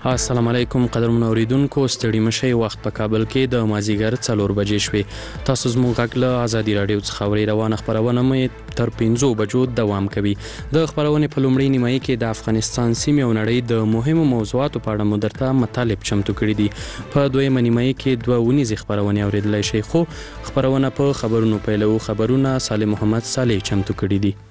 السلام علیکم قدرمن اوریدونکو، ستړي مشي وخت په کابل کې د مازیګر 4 بجې شوې. تاسو زموږ غږ له آزادي رادیو څخه اورئ. روانه خبرونه مې تر 5 بجو دوام کوي. د خبرونې په لومړۍ نیمایي کې د افغانستان سیمې او نړۍ د مهمو موضوعاتو په اړه مدرته مطالب چمتو کړي دي. په دویمه نیمایي کې دوه ونیزې خبرونه اوریدلای شئ، خو خبرونه په خبرونو پیلو. خبرونه صالح محمد صالح چمتو کړي دي.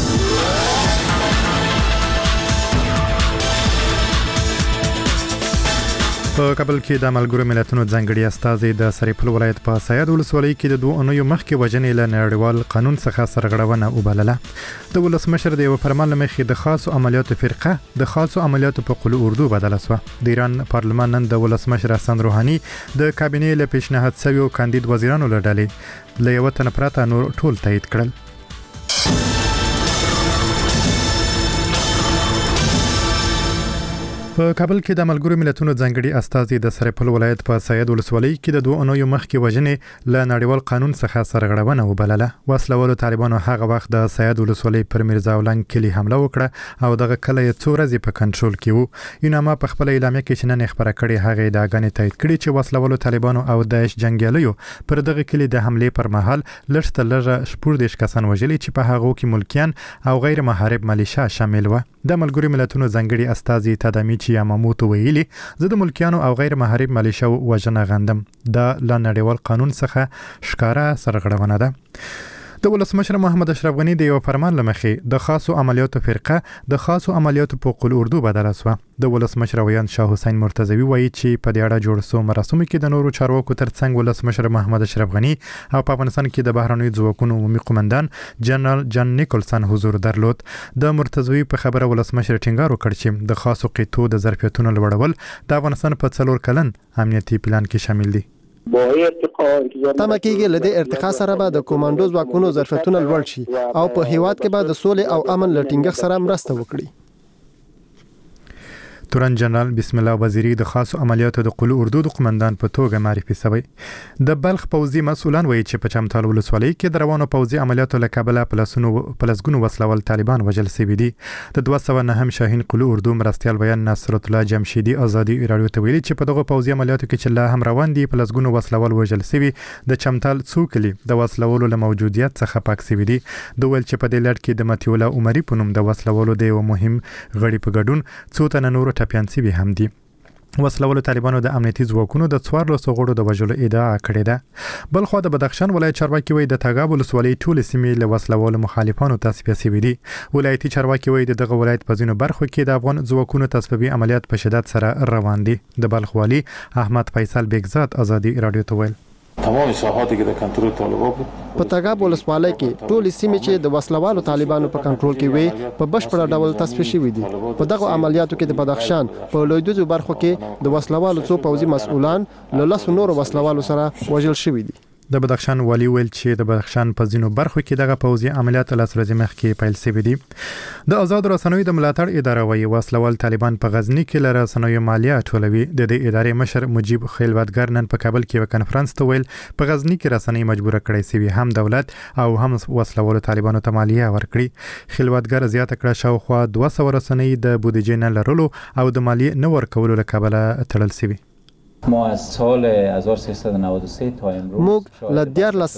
په کابل کې د ملګرو ملتونو ځانګړي استازي د سرپل ولایت په سید ولسوالۍ کې د 2 اونیو مخکې وژنې له نړیوال قانون څخه سرغړونه وبلله. د ولسمشر د یو فرمان مخې د خاصو عملیاتو فرقه د خاصو عملیاتو په قول اردو بدله شو. د ایران پارلمان نن د ولسمشر حسن روحاني د کابینې له پیشنهاد شویو کاندید وزیرانو لړلې له یو تن پرته نور ټول تایید کړل. په کابل کې د ملګرو ملتونو ځانګړي استازي د سرپل ولایت په سید ولسوالۍ کې د 2 اونیو مخکې وژنې له نړیوال قانون څخه سرغړونه وبلله. وسلوالو طالبانو هغه وخت د سید ولسوالۍ پر میرزا ولنګ کلی حمله وکړه او دغه کلی څو ورځې په کنټرول کې وو. یوناما په خپل اعلامیه کې چې نن خبره کړې هغه د غنې تایید کړي چې وسلوالو طالبانو او داعش جنگیالیو پر دغه کلی د حمله پر مهال لږ لږه شپږ کسان وژلي چې په هغه کې ملکیان او غیر محارب ملیشیا شامل و. د ملګرو ملتونو ځانګړي استازي تدامیچ یاماموتو ویلي زه د ملکیانو او غیر محارب ملیشیا وژنه غندم. دا له نړیوال قانون څخه ښکارا سرغړونه ده. د ولسمشر محمد اشرف غنی د یو فرمان لمخې د خاصو عملیاتو فرقه د خاصو عملیاتو په قول اردو بدله شو. د ولسمشر ویان شاه حسین مرتضوی وایي چې په دې اړه جوړ شو مراسمو کې د نورو چارواکو ترڅنګ ولسمشر محمد اشرف غنی او په افغانستان کې د بهرنیو ځواکونو عمومي قومندان جنرال جان نیکلسن حضور درلود. د مرتضوی په خبره ولسمشر ټینګار وکړ چې د خاصو قطو د ظرفیتونو لوړول د افغانستان په 4 کلن امنیتي پلان کې شامل دي. تمه کېږي له دې ارتقا سره به د کومانډو ځواکونو ظرفیتونه لوړ شي او په هیواد کې به د سولې او امن له ټینګښت سره مرسته وکړي. تورن جنرال بسم الله وزیری د خاصو عملیاتو د قول اردو د قومندان په توګه معرفي شوی. د بلخ پوځي مسؤلان وایي چې په چمتال ولسوالۍ کې د روانو پوځي عملیاتو له کبله پلسګونو وسلوال طالبان وژل شوي دي. د 209 شاهین قول اردو مرستیال بیان نصرت الله جمشیدی آزادي رادیو ته ویلي چې په دغه پوځي عملیاتو کې چې لا هم روان دي پلسګونو وسلوال وژل شوي. د چمتال څوکلي د وسلوالو له موجودیت څخه پاک شوي دي. د ویل چې په دې لړ کې د متیولا عمری په نوم د وسلوالو د یو مهم غړي په ګډون څو تنه نور ټپيانسي به هم دي. وسلوالو طالبانو د امنیتي ځواکونو د 14 غړو د وژلو ادعا کړې ده. بل خو د بدخشان ولایت چارواکي وایي د تګاب ولسوالۍ ټول سیمې له وسلوالو مخالفانو تصفیه شوي دي. ولایتي چارواکي وایي دغه ولایت په ځینو برخو کې د افغان ځواکونو تصفیوي عملیات په شدت سره روان دي. د بلخ والی احمد فیصل بیگزاد آزادي رادیو ته ویل تمام ساحاتی که در کنترل طالبان بود په تګاب ولسوالۍ کې ټول سیمې چې د وسلوالو طالبانو په کنټرول کې وي په بشپړ ډول تصفیه شوي دي. په دغه عملیاتو کې د بدخشان په لویدیځو برخو کې د وسلوالو څو پوځي مسؤلان له 10 نورو وسلوالو سره وژل شوي دي. د بدخشان والی ویل چې د بدخشان په ځینو برخو کې دغه پوځي عملیات له ورځې مخکې پیل شوي دي. د آزاد رسنیو د ملاتړ اداره وایي وسلوال طالبان په غزنی کې له رسنیو مالیه ټولوي. د دې ادارې مشر مجيب خیلوتګر نن په کابل کې یو کنفرانس ته ویل په غزنی کې رسنۍ مجبوره کړې شوی هم دولت او هم وسلوال طالبانو ته مالیه ورکړي. خیلوتګر زیاته کړه شاوخوا 200 رسنۍ د بودیجې نه لرلو او د مالیه نه ورکولو له کبله تړل شوی. ما از سال 1393 تا امروز موږ له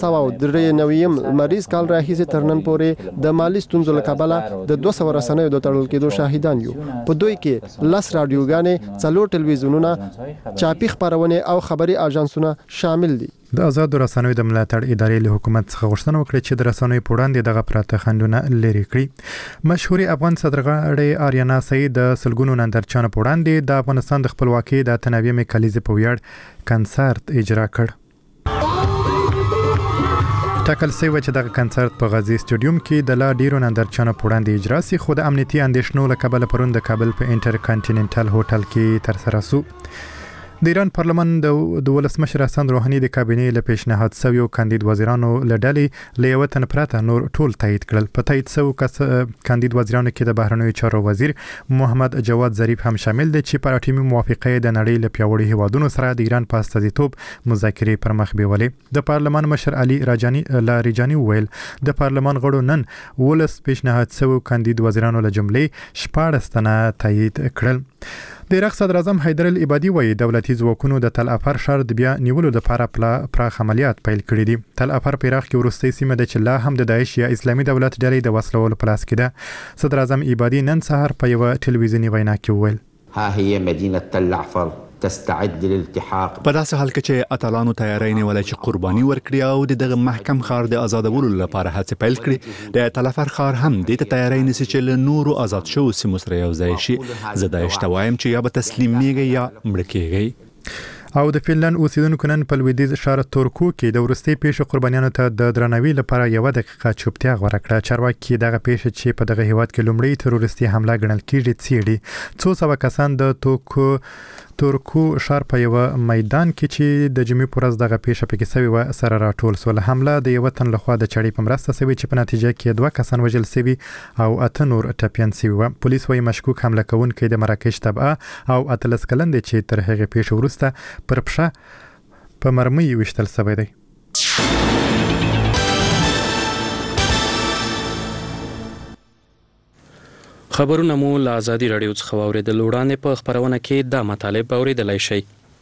1393 مریض کال راهیسې تر نن پورې د مالی ستونزو له کبله د 200 رسنیو د تړل کېدو شاهدان یو. په دوی کې 10 رادیوګانې، 4 ټلویزیونونه، چاپی خبرونه او خبري اژانسونه شامل دي. د آزاد رسنیو د ملاتړ ادارې له حکومت څخه غوښتنه وکړه چې د رسنیو په وړاندې دغه پراته خنډونه لرې کړي. مشهوري افغان صدرغاړې آریانا سعید د سلګونو نندارچیانو په وړاندې د افغانستان د خپلواکۍ د 98مې کلیزې په ویاړ کنسرت اجرا کړ. ټاکل شوی چې دغه کنسرت په غازی سټډیوم کې د لا ډیرو نندارچیانو په وړاندې اجرا شي، خو د امنیتي اندېښنو له کبله پرون د کابل په انټر کانټیننټل هوټل کې ترسره شو. د ایران پارلمان د ولسمشر حسن روحاني د کابینې له پیشنهاد شویو کاندید وزیرانو له ډلې له یو تن پرته نور ټول تایید کړل. په تایید شویو کاندید وزیرانو کې د بهرنیو چارو وزیر محمد جواد ظریف هم شامل دی چې پر اټومي موافقه د نړۍ له پیاوړي هیوادونو سره د ایران په استازیتوب مذاکرې پر مخ بیولې. د پارلمان مشر علي لاریجاني ویل د پارلمان غړو نن ولس پیشنهاد شویو کاندید وزیرانو له جملې 14 تنه تایید کړل. د عراق صدر اعظم حیدر العبادي وایي دولتي ځواکونو د تل افر ښار د بیا نیولو لپاره پراخ عملیات پیل کړي دي. تل افر په عراق کې وروستۍ سیمه ده چې لا هم د داعش یا اسلامي دولت ډلې د وسلوالو په لاس کې ده. صدر اعظم عبادي نن سهار په یوه ټلویزیوني وینا کې وویل ها هي مدينة تل عفر تستعد للالتحاق. په داسې حال کې چې اتلانو تیاری نیولې چې قرباني ورکړي او دغه محکم ښار د آزادولو لپاره هڅې پیل کړي. د تل افر ښار هم د تیاری نیسي چې له نورو آزاد شو سیمو سره یو ځای شي. زه داعش ته وایم چې یا به تسلیمیږي یا مړه کیږي. او د فنلند اوسیدونکو نن په لویدیځ ښار تورکو کې د وروستۍ پیښې قربانیانو ته د درناوي لپاره یوه دقیقه چوپتیا غوره کړه. چارواکي دغه پیښه چې په دغه هیواد کې لومړی تروریستي حمله ګڼل کیږي څیړي. 200 کسان د تورکو ښار په یوه میدان کې چې د جمعې په ورځ دغه پیښه پکې سوې وه سره راټول سول. حمله د یوه تن لخوا د چړې په مرسته سوې چې په نتیجه کې 2 کسان وژل سوي او 8 نور ټپیان سوي وه. پولیس وايي مشکوک حمله کوونکی د مراکش تبعه او 18 کلن دی چې تر هغې پیښې وروسته پر پښه په مرمۍ ویشتل سوی دی. خبرونه مو له ازادي راډیو څخه واورېدل. وړاندې په خپرونه کې دا مطالب اورېدلی شئ.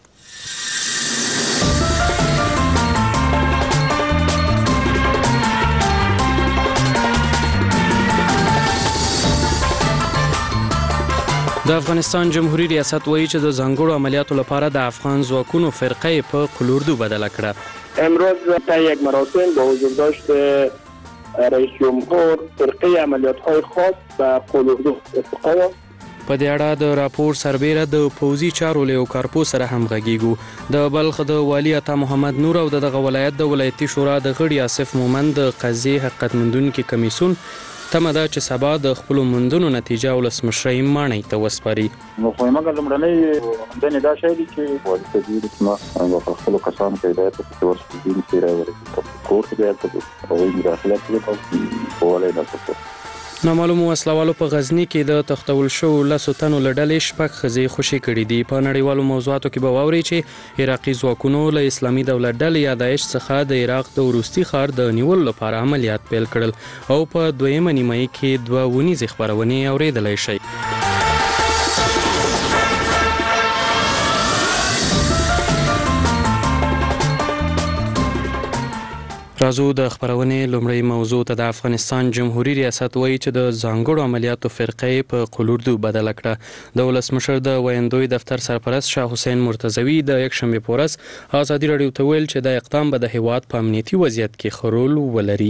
د افغانستان جمهوریت ریاست وایي چې د ځانګړو عملیاتو لپاره د افغان ځواکونو فرقه په قلوردو بدله کړه. امروز تا یک مراسم با حضور داشت رئیس جمهور فرقه عملیات‌های خاص و قلوردو اتفاق. په دې اړه د راپور سربیره د پوځي چارو لیو کارپو سره هم غږیږو. د بلخ د والي عطا محمد نور او دغه ولایت د ولایتي شورا د غړي آصف مومند د قضیې حقیقت موندونکي کمیسیون تمه ده چې سبا د خپلو موندنو نتیجه ولسمشرۍ ماڼۍ ته وسپاري. نو خو موږ لومړنۍ موندنې دا شی دي چې والي صاحب د سیمه په خپلو کسانو ته هدایت وکړي چې ورسره دین سره ورسېږي کور ته بیا هغوی مداخله کوي په والي نه څه. نامعلومو وسلوالو په غزني کې د تختول شوو 10 تنو له ډلې 6 ښځې خوشي کړي دي. په نړیوالو موضوعاتو کې به واورئ چې عراقي ځواکونو له اسلامي دولت ډلې یا داعش څخه د عراق د وروستي ښار د نیولو لپاره عملیات پیل کړل او په دویمه نیمایي کې 2 ونیزې خپرونې اورېدلی شئ. راځو د خبرونې لومړی موضوع ته. د افغانستان جمهوریت ریاست وایي چې د ځانګړو عملیاتو فرقه په قلوردو بدله کړه. د ولسمشر د ویندوی دفتر سرپرست شاه حسین مرتضوی د یکشنبې په ورځ ازادي راډیو ته ویل چې دا اقدام به د هیواد په امنیتي وضعیت کې ښه رول ولري.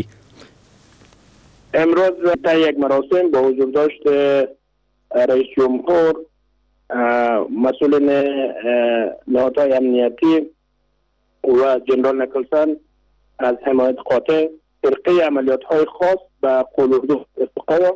امروز تا یک مراسم با حضور داشت رئیس جمهور مسئولین نهادهای امنیتی و جنرال نکلسن از حمایت قاطع فرقه عملیات‌های خاص و قلوردو اتفاق.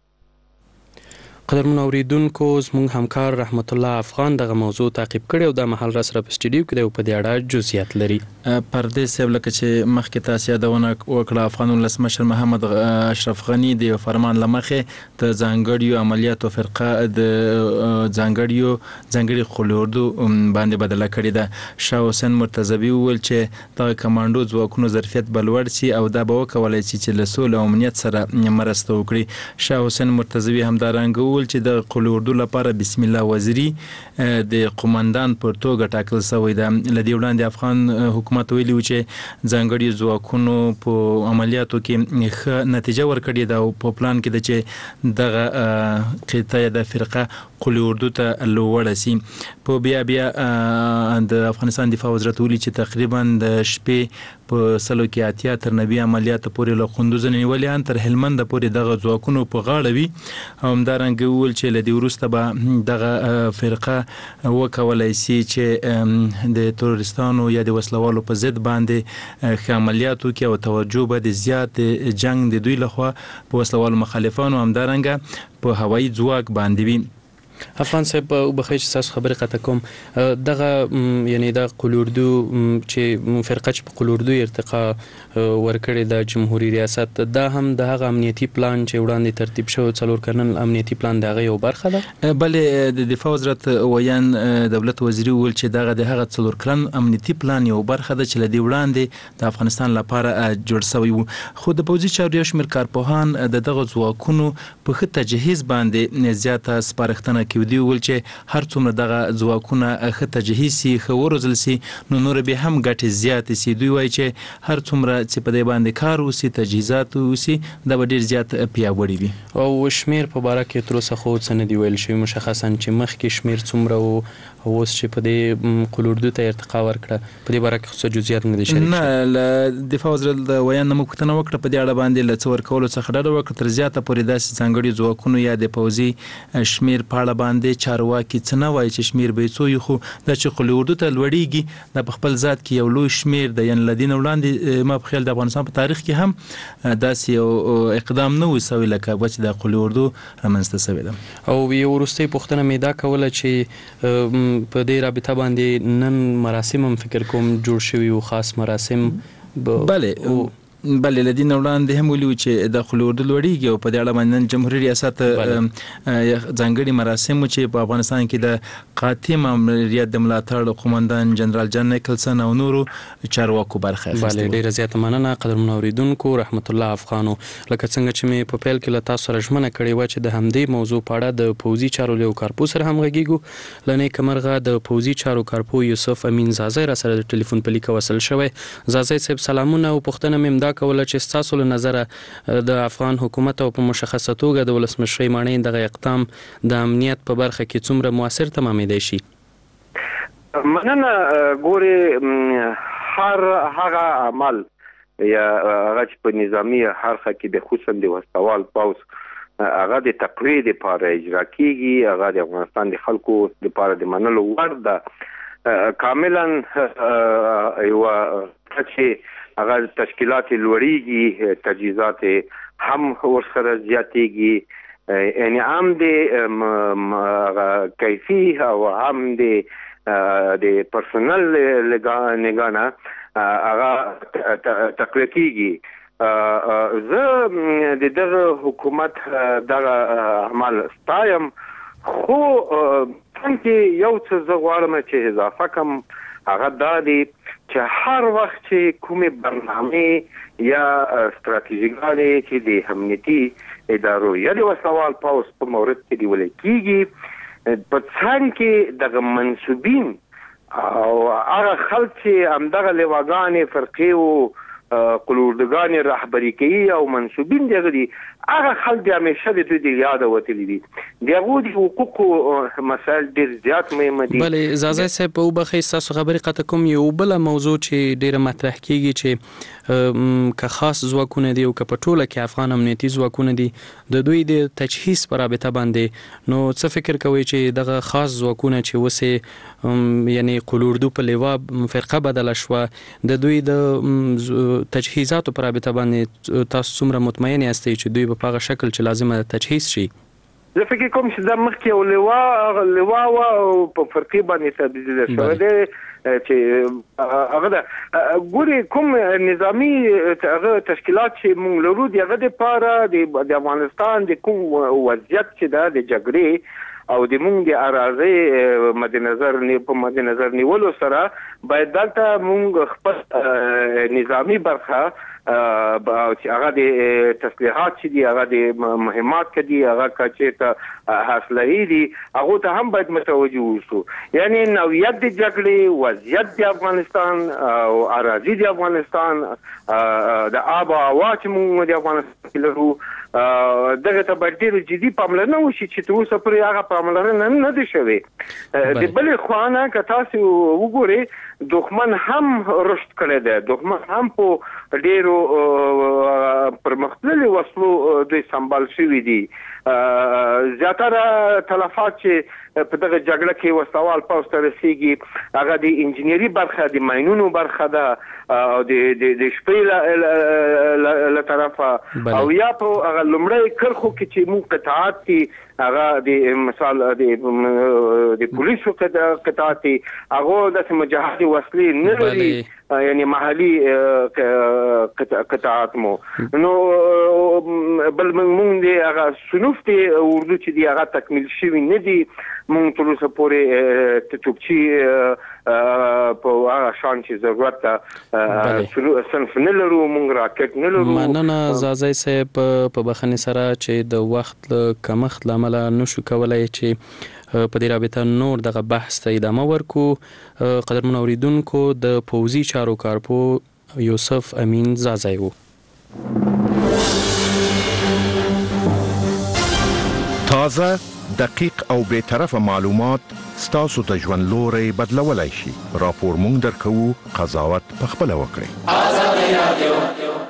قدرمنو اوریدونکو زموږ همکار رحمت الله افغان دغه موضوع تعقیب کړی او د محل را سره په سټډیو کې د په دې اړه جزئیات لري. پردیس صاحب لکه چې مخکې تاسو یادونه وکړه افغان ولسمشر محمد اشرف غنی د فرمان لمخې د ځانګړیو عملیاتو فرقه د ځانګړي قلوردو باندې بدله کړې ده. شاه حسین مرتضوی وویل چې د کمانډو ځواکونو ظرفیت بلوړ سي او دا به وکولای شي چې له سولې او امنیت سره مرسته وکړي. شاه حسین مرتضوی همدارنګه چې د قلوردو لپاره بسم الله وزیری د قومندان پر توګه ټاکل شوی دی. لدی وړاندې افغان حکومت ویلي و چې ځانګړي ځواکونو په عملیاتو کې ښه نتیجه ورکړې ده او په پلان کې ده چې دغه قطعه د فرقه قلوردو ته لوړه سي. په بیا د افغانستان دفاع وزارت ویلي چې تقریبا د شپې په سلو کې اتیا تر 90 عملیات پورې له خوندوز نیولې ان تر هلمند پورې دغه ځواکونو په غاړه وي. همدارنګه ویل چې لدی وروسته به دغه فرقه وکولای شي چې د تروریستانو یا د وسلوالو په ضد باندې عملیاتو کې او توجه به د زیات جنگ د دوی لخوا په وسلوالو مخالفانو همدارنګه په هوایي ځواک باندې وي. افغان صاحب وبخښئ چې تاسو خبرې قطع کوم. دغه یعنی د قلوردو چې فرقه چې په قلوردو ارتقا ورکړې د جمهوریت ریاست دا هم د هغه امنیتي پلان چې وړاندې ترتیب شو 4 کلن امنیتي پلان دغه یو برخه ده. بلې د دفاع وزارت ویان دولت وزیر ویل چې دغه د هغه 4 کلن امنیتي پلان یو برخه ده چې لدی وړاندې د افغانستان لپاره جوړ شوی وو. خو د پوځي چارو شمیر کارپوهان دغه ځواکونو په ښه تجهیز باندې زیاته سپارښتنه کې ودی ول چې هر څومره دغه ځواکونه ښه تجهیز سي ښه وروزل سي نو نور به هم ګټې زیات سي دوی وایي چې هر څومره چې په دې باندې کار وسی تجهیزات وسی دا به ډیر زیات پیاوړي وي او شمیر په باره کې تر اوسه خو څه نه دی ویل شوی مشخصا چې مخکې شمیر څومره وو اوس چې په دې قلوردو ته ارتقا ورکړه په دې باره کې څه جزئیات نه دي شریک نه دفاع وزارت د ویان نه مکتنه وکړه په دې اړه باندې ل څور کولو څخه ډډه وکړه تر زیاته پورې داسې ځانګړي ځواکونو یا د پوځي شمیر په اړه باندې چارواکي څه نه وایي چې شمیر به څو خو د چې قلوردو ته لوړیږي د خپل ذات کې یو لوی شمیر د یان لدین وړاندې ما په خیال د افغانستان په تاریخ کې هم داسې یو اقدام نه وسوي لکه چې د قلوردو رامنځته شوی ده او یو وروستۍ پوښتنه مې دا کوله چې په دې رابطه باندې نن مراسم هم فکر کوم جوړ شوي او خاص مراسم بله لدین وړاندې هم ویلو چې د قلوردو لوړیږي او په دې اړه باندې جمهوریت ریاست ځانګړي مراسم چې په افغانستان کې د قاطع ماموریت د ملاتړ قومندان جنرال جان نیکلسن او نورو چارواکو برخه اخیسته بله ډیره زیاته مننه قدرمنو اوریدونکو رحمت الله افغانو لکه څنګه چې مې په پیل کې له تاسو سره ژمنه کړې وه چې د همدې موضوع په اړه د پوځي چارو له کارپو سره هم غږیږو له نیکمرغه د پوځي چارو کارپو یوسف امین زازی را سره د ټلیفون په لیکه وصل شوی زازی صاحب سلامونه او پوښتنه مې کوله چې تاسو له نظره د افغان حکومت او په مشخصه توګه د ولسمشر ماڼۍ دغه اقدام د امنیت په برخه کې څومره موثر تمامېدای شي مننه ګوري هغه عمل یا هغه چې په نظامی حرکه کې د خصوصا د وسوال پاوس هغه د تقریر لپاره اجرا کیږي هغه د افغانستان د خلکو لپاره د منلو وړ ده کاملا یو چې هغه تشکیلات لوړیږي تجهیزات هم ورسره زیاتېږي یعنی هم د کیفی او هم د پرسونل لګانه هغه تقویه کیږي زه د دغه حکومت دغه عمل ستایم خو څنګه یو څه زه غواړم چې اضافه کوم هغه دا دی چې هر وخت چې کومې برنامه یا ستراتیژیګانې چې د امنیتي ادارو یا د وسوال پاوس په مورد کې دی ولې کیږي په څنګه کې دغه منسوبین او هغه خلک چې همدغه لواګانې فرقې او قلوردګانې رهبري کوي او منسوبین دغه دي هغه خلک د همیشه د دوی د یاد وتلی دي دغه د حقوقو مسائل ډیر زیات مهم دي بلې زازی صاحب په وبخښئ ستاسو خبرې قطع کوم یو بله موضوع چې ډیره مطرح کیږي چې که خاص ځواکونه دي او که په ټوله کې افغان امنیتي ځواکونه دي د دوی د تجهیز په رابطه باندې نو څه فکر کوئ چې دغه خاص ځواکونه چې وسې یعنی قلوردو په لیوا فرقه بدله شوه د دوی د تجهیزاتو په رابطه باندې تاسو څومره مطمئن یاستئ چې دوی په هغه شکل چې لازمه تجهیز شي زه فکر کوم چې د مخکې یو لیوا او په فرقې باندې تبدیل شوی دی چې هغه ګوري کوم نظامی هغه تشکیلات چې موږ لرو دی هغه د پاره د افغانستان د کوم وضعیت چې دا د جګړې او د موږ د اراضي په مدنظر نیولو سره باید دلته موږ خپل نظامی برخه چې هغه د تسلیحات چې دي هغه د مهمات کې دي هغه چې حاصلې دي هغه ته هم باید متوجه اوسو یعنی نوعیت د جګړې وضعیت د افغانستان او اراضي د افغانستان د آب او هوا چې موږ د افغانستان کې لرو دغه ته باید ډېر جدي پاملرنه وشي چې تر اوسه پورې هغه پاملرنه نه ده شوې د بلې خوا که تاسو وګورئ دښمن هم رشد کړی دی دښمن هم په ډېرو پرمختللي وسلو دوی سمبال شوي دي زیاتره تلفات چې په دغه جګړه کې وسوال پاوس ته رسیږي هغه د انجینری برخه د ماینونو برخه ده او د شپې له طرفه او یا په هغه لومړی کرخو کې چې موږ قطعات دي هغه د مثال د پولیسو قطعات دي هغه د مجاهدي وسلې نه لري یعنی محلي قطعات مو نو بل موږ دی هغه صنوف دي اردو چې دی هغه تکمیل شوی نه دي موږ تر اوسه پورې توپچي په هغه شان چې ضرورت ده صنف نه لرو موږ راکټ نه لرو مننه زازی صاحب په بخښنې سره چې د وخت کمښت له امله نشو کولای چې په دې رابطه نور دغه بحث ته ادامه ورکو. قدرمن اوریدونکو د پوځي چارو کارپو یوسف امین زازای وو. تازه، دقیق او بی‌طرفه معلومات ستاسو د ژوند لوري بدلولای شي. راپور مونږ درکوو، قضاوت پخپله وکړئ. آزادي رادیو.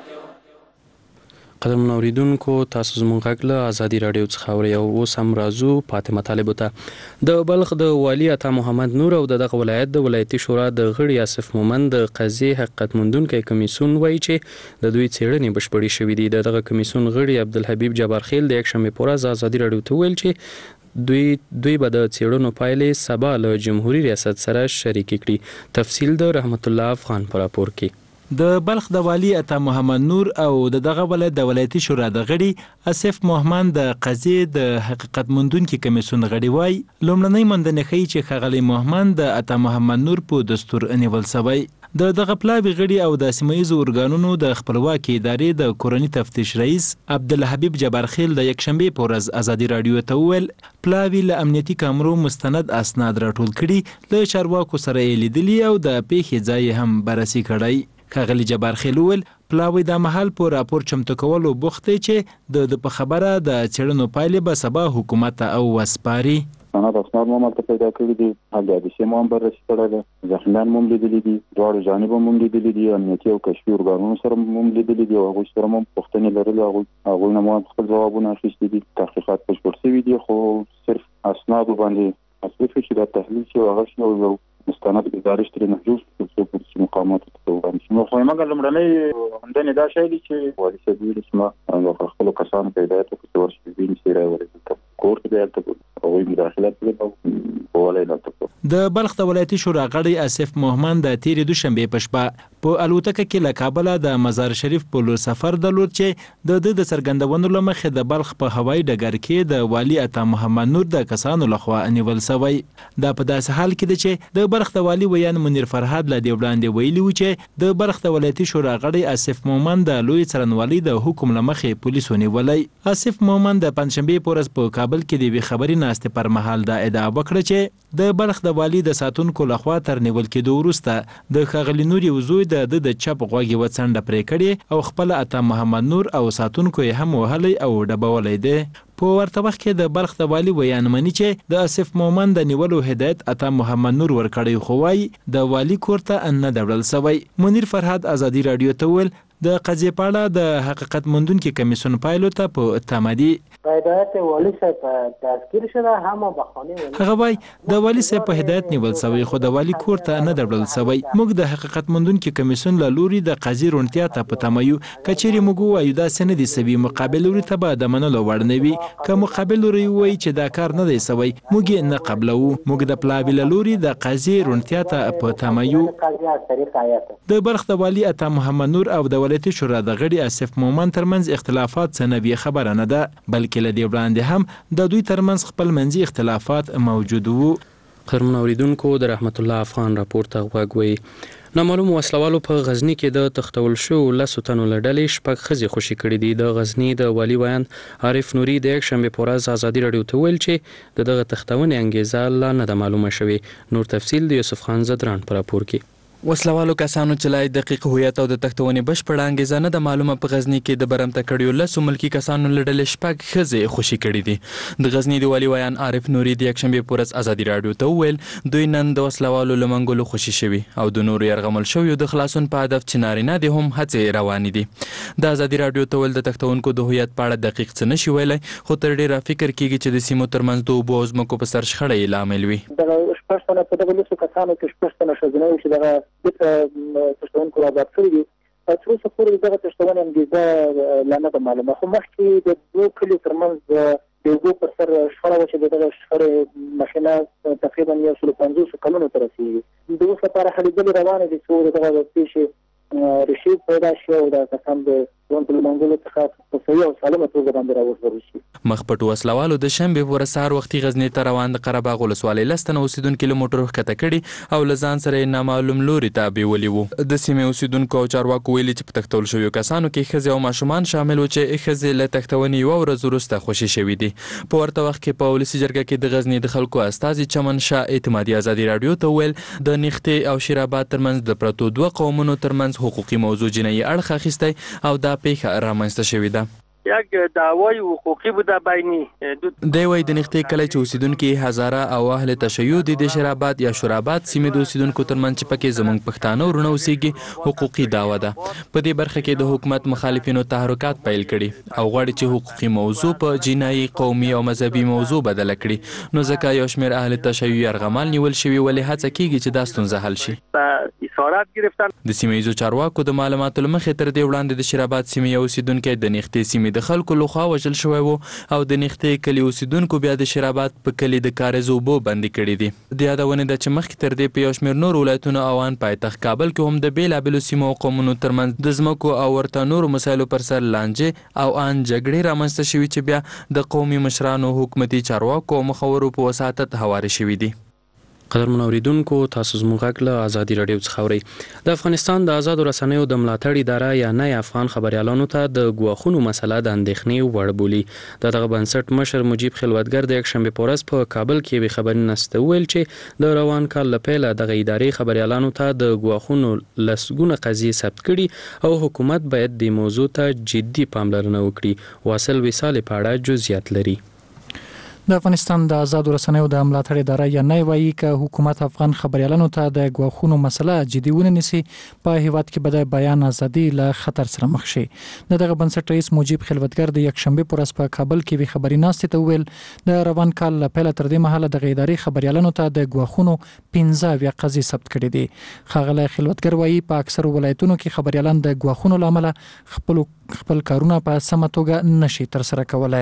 قدرمن اوریدونکو، تاسو زموږ غږ له آزادي رادیو څخه اورئ او اوس هم راځو فاطمه طالب ته. د بلخ د والي عطا محمد نور او دغه ولایت د ولایتي شورا د غړي آصف مومند د قضیې حقیقت موندونکي کمیسیون وایي چې د دوی څېړنې بشپړې شوې دي. دغه کمیسیون غړي عبدالحبیب جبارخیل د یکشنبې په ورځ آزادي رادیو ته ویل چې دوی به د څېړنو پایلې سبا له جمهوریت ریاست سره شریک کړي. تفصیل د رحمت الله افغان په راپور کې. د بلخ د والی عطا محمد نور او دغه ولایت د ولایتي شورا د غړي آصف محمد د قضیې د حقیقت موندونکي کمیسیون غړي وای لومړنۍ موندنې ښیي چې ښاغلی محمد د عطا محمد نور په دستور نیول شوی. د دغه پلاوي غړي او د سیمه‌ییزو ارګانونو د خپلواکي ادارې د کورني تفتیش رئیس عبدالحبیب جبارخیل د یکشنبې په ورځ آزادي رادیو ته وویل پلاوي له امنیتي کامرو مستند اسناد راټول کړي، له چارواکو سره یې لیدلي او د پیښې ځای هم بررسي کړی. ښاغلي جبارخیل وویل پلاوی د مهال په راپور چمتو کولو بوخت دی چې د په خبره د څېړنو پایلې به سبا حکومت ته او وسپاري. سند اسناد مو مالته پیدا کړي دي، حادثې مو هم بررسي کړی ده، زخمیان مو هم لیدلي دي، دواړو جانبو مو هم لیدلي دي، امنیتي او کشفي ارګانونو سره مو هم لیدلي دي او هغوی سره مو پوښتنې لرلې، هغوی نه مو هم خپل ځوابونه اخیستي دي. تحقیقات بشپړ شوي دي، خو صرف اسنادو باندې مصرف شي دا تحلیل شي او هغه شي او مستند گزارش ترې محجوز کړو چې مقاماتو ته وړاندې شي. نو خو موږ لومړنۍ همدنې دا شی دی چې والي صاحب ویلي چې ما خپلو کسانو ته هدایت وکړ چې ورشي وینې چې راورسېږي کور ته بیا هلته هغوی مداخله کړې او په والی هلته. د بلخ د ولایتي شورا غړی آصف محمد د تېرې دوشنبې په شپه په الوتکه کې له کابله د مزار شریف په لور سفر درلود چې د د څرګندونو له مخې د بلخ په هوایي ډګر کې د والي عطا محمد نور د کسانو لخوا نیول شوی. دا په داسې حال کې ده چې د بلخ د والي ویان منیر فرهاد له دې وړاندې ویلي و چې د بلخ د ولایتي شورا غړی آصف محمد د لوی څارنوالۍ د حکم له مخې پولیسو نیولی. آصف محمد د پنجشنبې په ورځ په کابل کې د یوې خبري ناستې پر مهال دا ادعا وکړه چې د بلخ د والي د ساتونکو لخوا تر نیول کېدو وروسته د ښاغلي نور یو زوی د چپ غوږ یوه څنډه پرې کړې او خپله عطا محمد نور او ساتونکو یې هم وهلی او ډبولی دی. په ورته وخت کې د بلخ د والي ویان مني چې د آصف محمد د نیولو هدایت عطا محمد نور ورکړی، خو وایي د والي کور ته نه ده وړل شوی. منیر فرهاد آزادي رادیو ته وویل د قضیې په اړه د حقیقت موندونکي کمیسیون پایلو ته په تمه دي. هدایت والي صاحب تذکیر شده هم بخانه هغه وایي د والي صاحب په هدایت نیول شوی خو د والي کور ته نه ده وړل شوی. موږ د حقیقت موندونکي کمیسیون له لوري د قضیې روڼتیا ته په تمه یو. که چیرې موږ ووایو داسې نه دي شوي مقابل لوري ته به د منلو وړ نه وي. که مقابل لوري ووایي چې دا کار نه دی شوی موږ یې نه قبلوو. موږ د پلاوي له لوري د قضیې روڼتیا ته په تمه یو. د بلخ د والي عطا محمد نور او د ولایتي شورا د غړي آصف محمد ترمنځ اختلافات څه نوې خبره نه ده، بلکې له دې وړاندې هم د دوی ترمنځ خپل منځي اختلافات موجود وو. قدرمن اوریدونکو، د رحمت الله افغان راپور ته غوږ وئ. نامعلوم وسلوالو په غزنی کې د تختول شو 10 تنو له ډلې شپږ ښځې خوشي کړي دي. د غزنی د والي ویان عارف نوري د یکشنبې په ورځ آزادي رادیو ته ویل چې دغه تختونې انګیزه لا نه ده معلومه شوې. نور تفصیل د یوسف خان زدران په راپور کې. وسلوالو کسانو چې لا دقیق هویت او د تختونې بشپړه انګیزه نه ده معلومه په غزنی کې د برمته کړیو 10 ملکي کسانو له ډلې شپږ ښځې خوشي کړي دي. د غزنی د والي ویان عارف نوري د یکشنبې په ورځ آزادي رادیو ته وویل دوی نن د وسلوالو له منګولو خوشي شوي او د نورو یرغمل شویو د خلاصون په هدف چې نارینه دي هم هڅې روانې دي. د آزادي رادیو ته ویل د تختونکو د هویت په اړه دقیق څه نشي ویلی، خو تر ډیره فکر کیږي چې د سیمو ترمنځ د اوبو او ځمکو په سر شخړه یې لامل وي. شپږ تنه په دغه 10 کسانو کې شپږ تنه ښځینه وو چې دغه تشتون آزاد شوي دي. تر اوسه پورې دغه تشتون انګیزه لا نه ده معلومه، خو مخکې د دوو کلیو ترمنځ د اوبو پر سر شخړه وه چې دغه شخړې مخینه تقریبا 150 کلونو ته رسېږي. د اوس لپاره هلې ځلې روانې دي څو دغه پیښې ریښې پیدا شي او د کسان د ځان په منځلو څخه په صحیح او سالمه توګه باندې راوړل شي. مخپټو وسلوالو د شنبه پر سهار وختي غزنی ته روان د قره باغ ولسوالۍ لستنه اوسیدونکو کیلومتر ښکته کړي او لزان سره نامعلوم لوري ته بیولي وو. د سیمې اوسیدونکو او چارواکو ویلي چې په تختول شویو کسانو کې ښځې او ماشومان شامل و چې ښځې له تختونې یوه ورځ وروسته خوشي شوي دي. په ورته وخت کې په ولسي جرګه کې د غزنی د خلکو استازي چمن شاه اعتمادي ازادي راډیو ته ویل د نیختې او شیراباد ترمنځ د پرتو دوه قومونو ترمنځ حقوقي موضوع جنایي اړخ اخیستی او دا پیښه رامنځته شوې ده. یک دعوای حقوقی بوده بینی دی وای د نختې کله چې اوسیدونکو هزاره او اهل تشیع د شرابات یا شرابات سیمې د اوسیدونکو ترمنځ چې پکې زمونږ پښتانه ورونه اوسېږي حقوقي دعوه ده. په دې برخه کې د حکومت مخالفینو تحرکات پیل کړي او غواړي چې حقوقي موضوع په جنایي قومي او مذهبي موضوع بدله کړي. نو ځکه یو شمېر اهل تشیع یرغمال نیول شوي ولې هڅه کیږي چې دا ستونزه حل شي. اسارات گرفتن. د سیمې چارواکو د معلوماتو لمخې تر دې وړاندې د شرابات سیمې اوسیدونکو د نختې سیمې د خلکو لخوا وژل شوی وو او د نختې کلی اوسیدونکو بیا د شرابات په کلی د کاریز اوبو بندي کړي دي. د یادونه ده چې مخکې تر دې په یو شمېر نور ولایتونو او ان پایتخت کابل کې هم د بیلابېلو سیمو او قومونو ترمنځ د ځمکو او ورته نورو مسایلو پر سر لانجې او ان جګړې رامنځته شوي چې بیا د قومي مشرانو حکومتي چارواکو او مخورو په وساطت هوارې شوي دي. قدرمن اوریدونکو تاسو زموږ غږ له ازادي راډیو څخه اورئ. د افغانستان د آزادو رسنیو د ملاتړ اداره یا نه افغان خبريالانو ته د ګواښونو مسله د اندېښنې وړ بولي. دغه بنسټ مشر مجيب خلوتګر د یکشنبه په ورځ په کابل کې به خبري نسته ویل چې د روان کال لپاره دغه ادارې خبريالانو ته د ګواښونو لسګونه قضیې ثبت کړي او حکومت باید د موضوع ته جدي پاملرنه وکړي. واصل وصال په اړه جزئیات لري. د افغانستان د آزادو رسنیو د ملاتړ اداره یا نه وایي چې حکومت افغان خبريالانو ته د ګواښونو مسله جدي ونیسي په هیواد کې به د بیان ازادي له خطر سره مخ شي. دغه بنسټ رئیس مجيب خلوتګر د یکشنبه پر ورځ په کابل کې وی خبري ناشته ته ویل د روان کال لپاره تر دې مهاله د ادارې خبريالانو ته د ګواښونو 15 قضیې ثبت کړي دي. خغله خلوتګر وایي په اکثر ولایتونو کې خبريالان د ګواښونو لامل خپل کارونه په سمه توګه نشي تر سره کولای.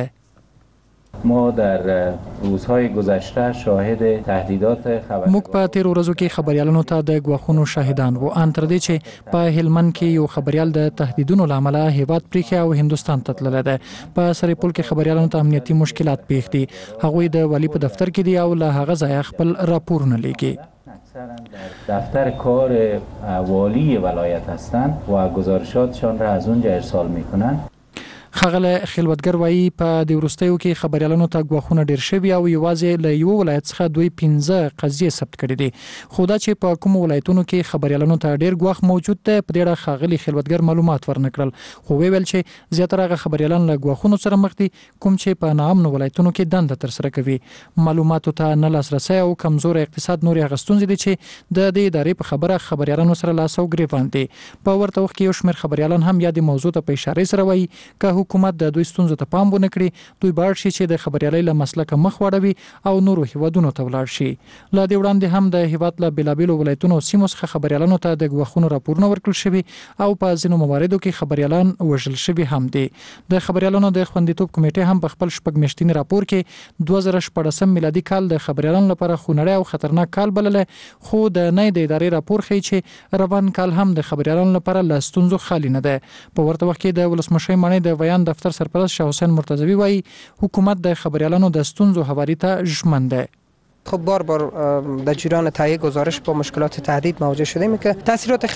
ما در روزهای گذشته شاهد تهدیدات خبرنگاران موږ په تیر ورځو کې خبريالانو ته د ګواښونو شاهدان وو ان تر دې چې په هلمند کې یو خبريال د تهدیدونو لامل هیواد پریخي او هندستان ته تللی دی. په سرپل کې خبريالانو ته امنیتي مشکلات پیښ دي. هغوی د والی په دفتر کې دي او له هغه ځای خپل راپور نه لیکي. دفتر کار والی ولایت هستند و گزارشاتشان را از اونجا ارسال میکنند. خغله خلوتګر وایي په د ورستیو کې خبريالانو ته ګواښونه ډیر شوي او یوازې له یو ولایت څخه دوی 15 قضیې ثبت کړي دي. خو دا چې په کوم ولایتونو کې خبريالانو ته ډیر ګواښ موجود دی په ډیره خغلی خلوتګر معلومات ورنکړل. خو ویل چې زیاتره هغه خبريالان له ګواښونو سره مخ دي کوم چې په ناامن ولایتونو کې دنده تر سره کوي. معلوماتو ته نه لاسرسي او کمزور اقتصاد نور غستونځ دي چې د دې ادارې په خبره خبريالانو سره لاس او ګریوان دي. په ورته وخت کې یو شمېر خبريالان هم یاد موضوع ته په اشاره سره وایي چې حکومت د دوی ستونزو ته پام ونه کړي دوی باید شي چې د خبريالۍ له مسلکه مخ واړوي او نورو هیوادونو ته ولاړ شي. لا دې وړاندې هم د هیواد له بیلابیلو ولایتونو سیمو څخه خبريالانو ته د ګواښونو راپورونه ورکړل شوي او په ځینو مواردو کې خبريالان وژل شوي هم دي. د خبريالانو د خوندیتوب کمیټې هم په خپل شپږ میاشتنی راپور کې 2014 میلادي کال د خبريالانو لپاره خونړی او خطرناک کال بلل خو د نه د ادارې راپور ښیي چې روان کال هم د خبريالانو لپاره له ستونزو خالی نه ده. په ورته وخت کې د ولسمشر معنی د بیان دفتر سرپرست شاه حسین مرتضوی وایي حکومت د خبريالانو د ستونزو هواري ته ژمن ده. خب بار در جریان تهیه گزارش با مشکلات تهدید مواجه شدیم که تاثیرات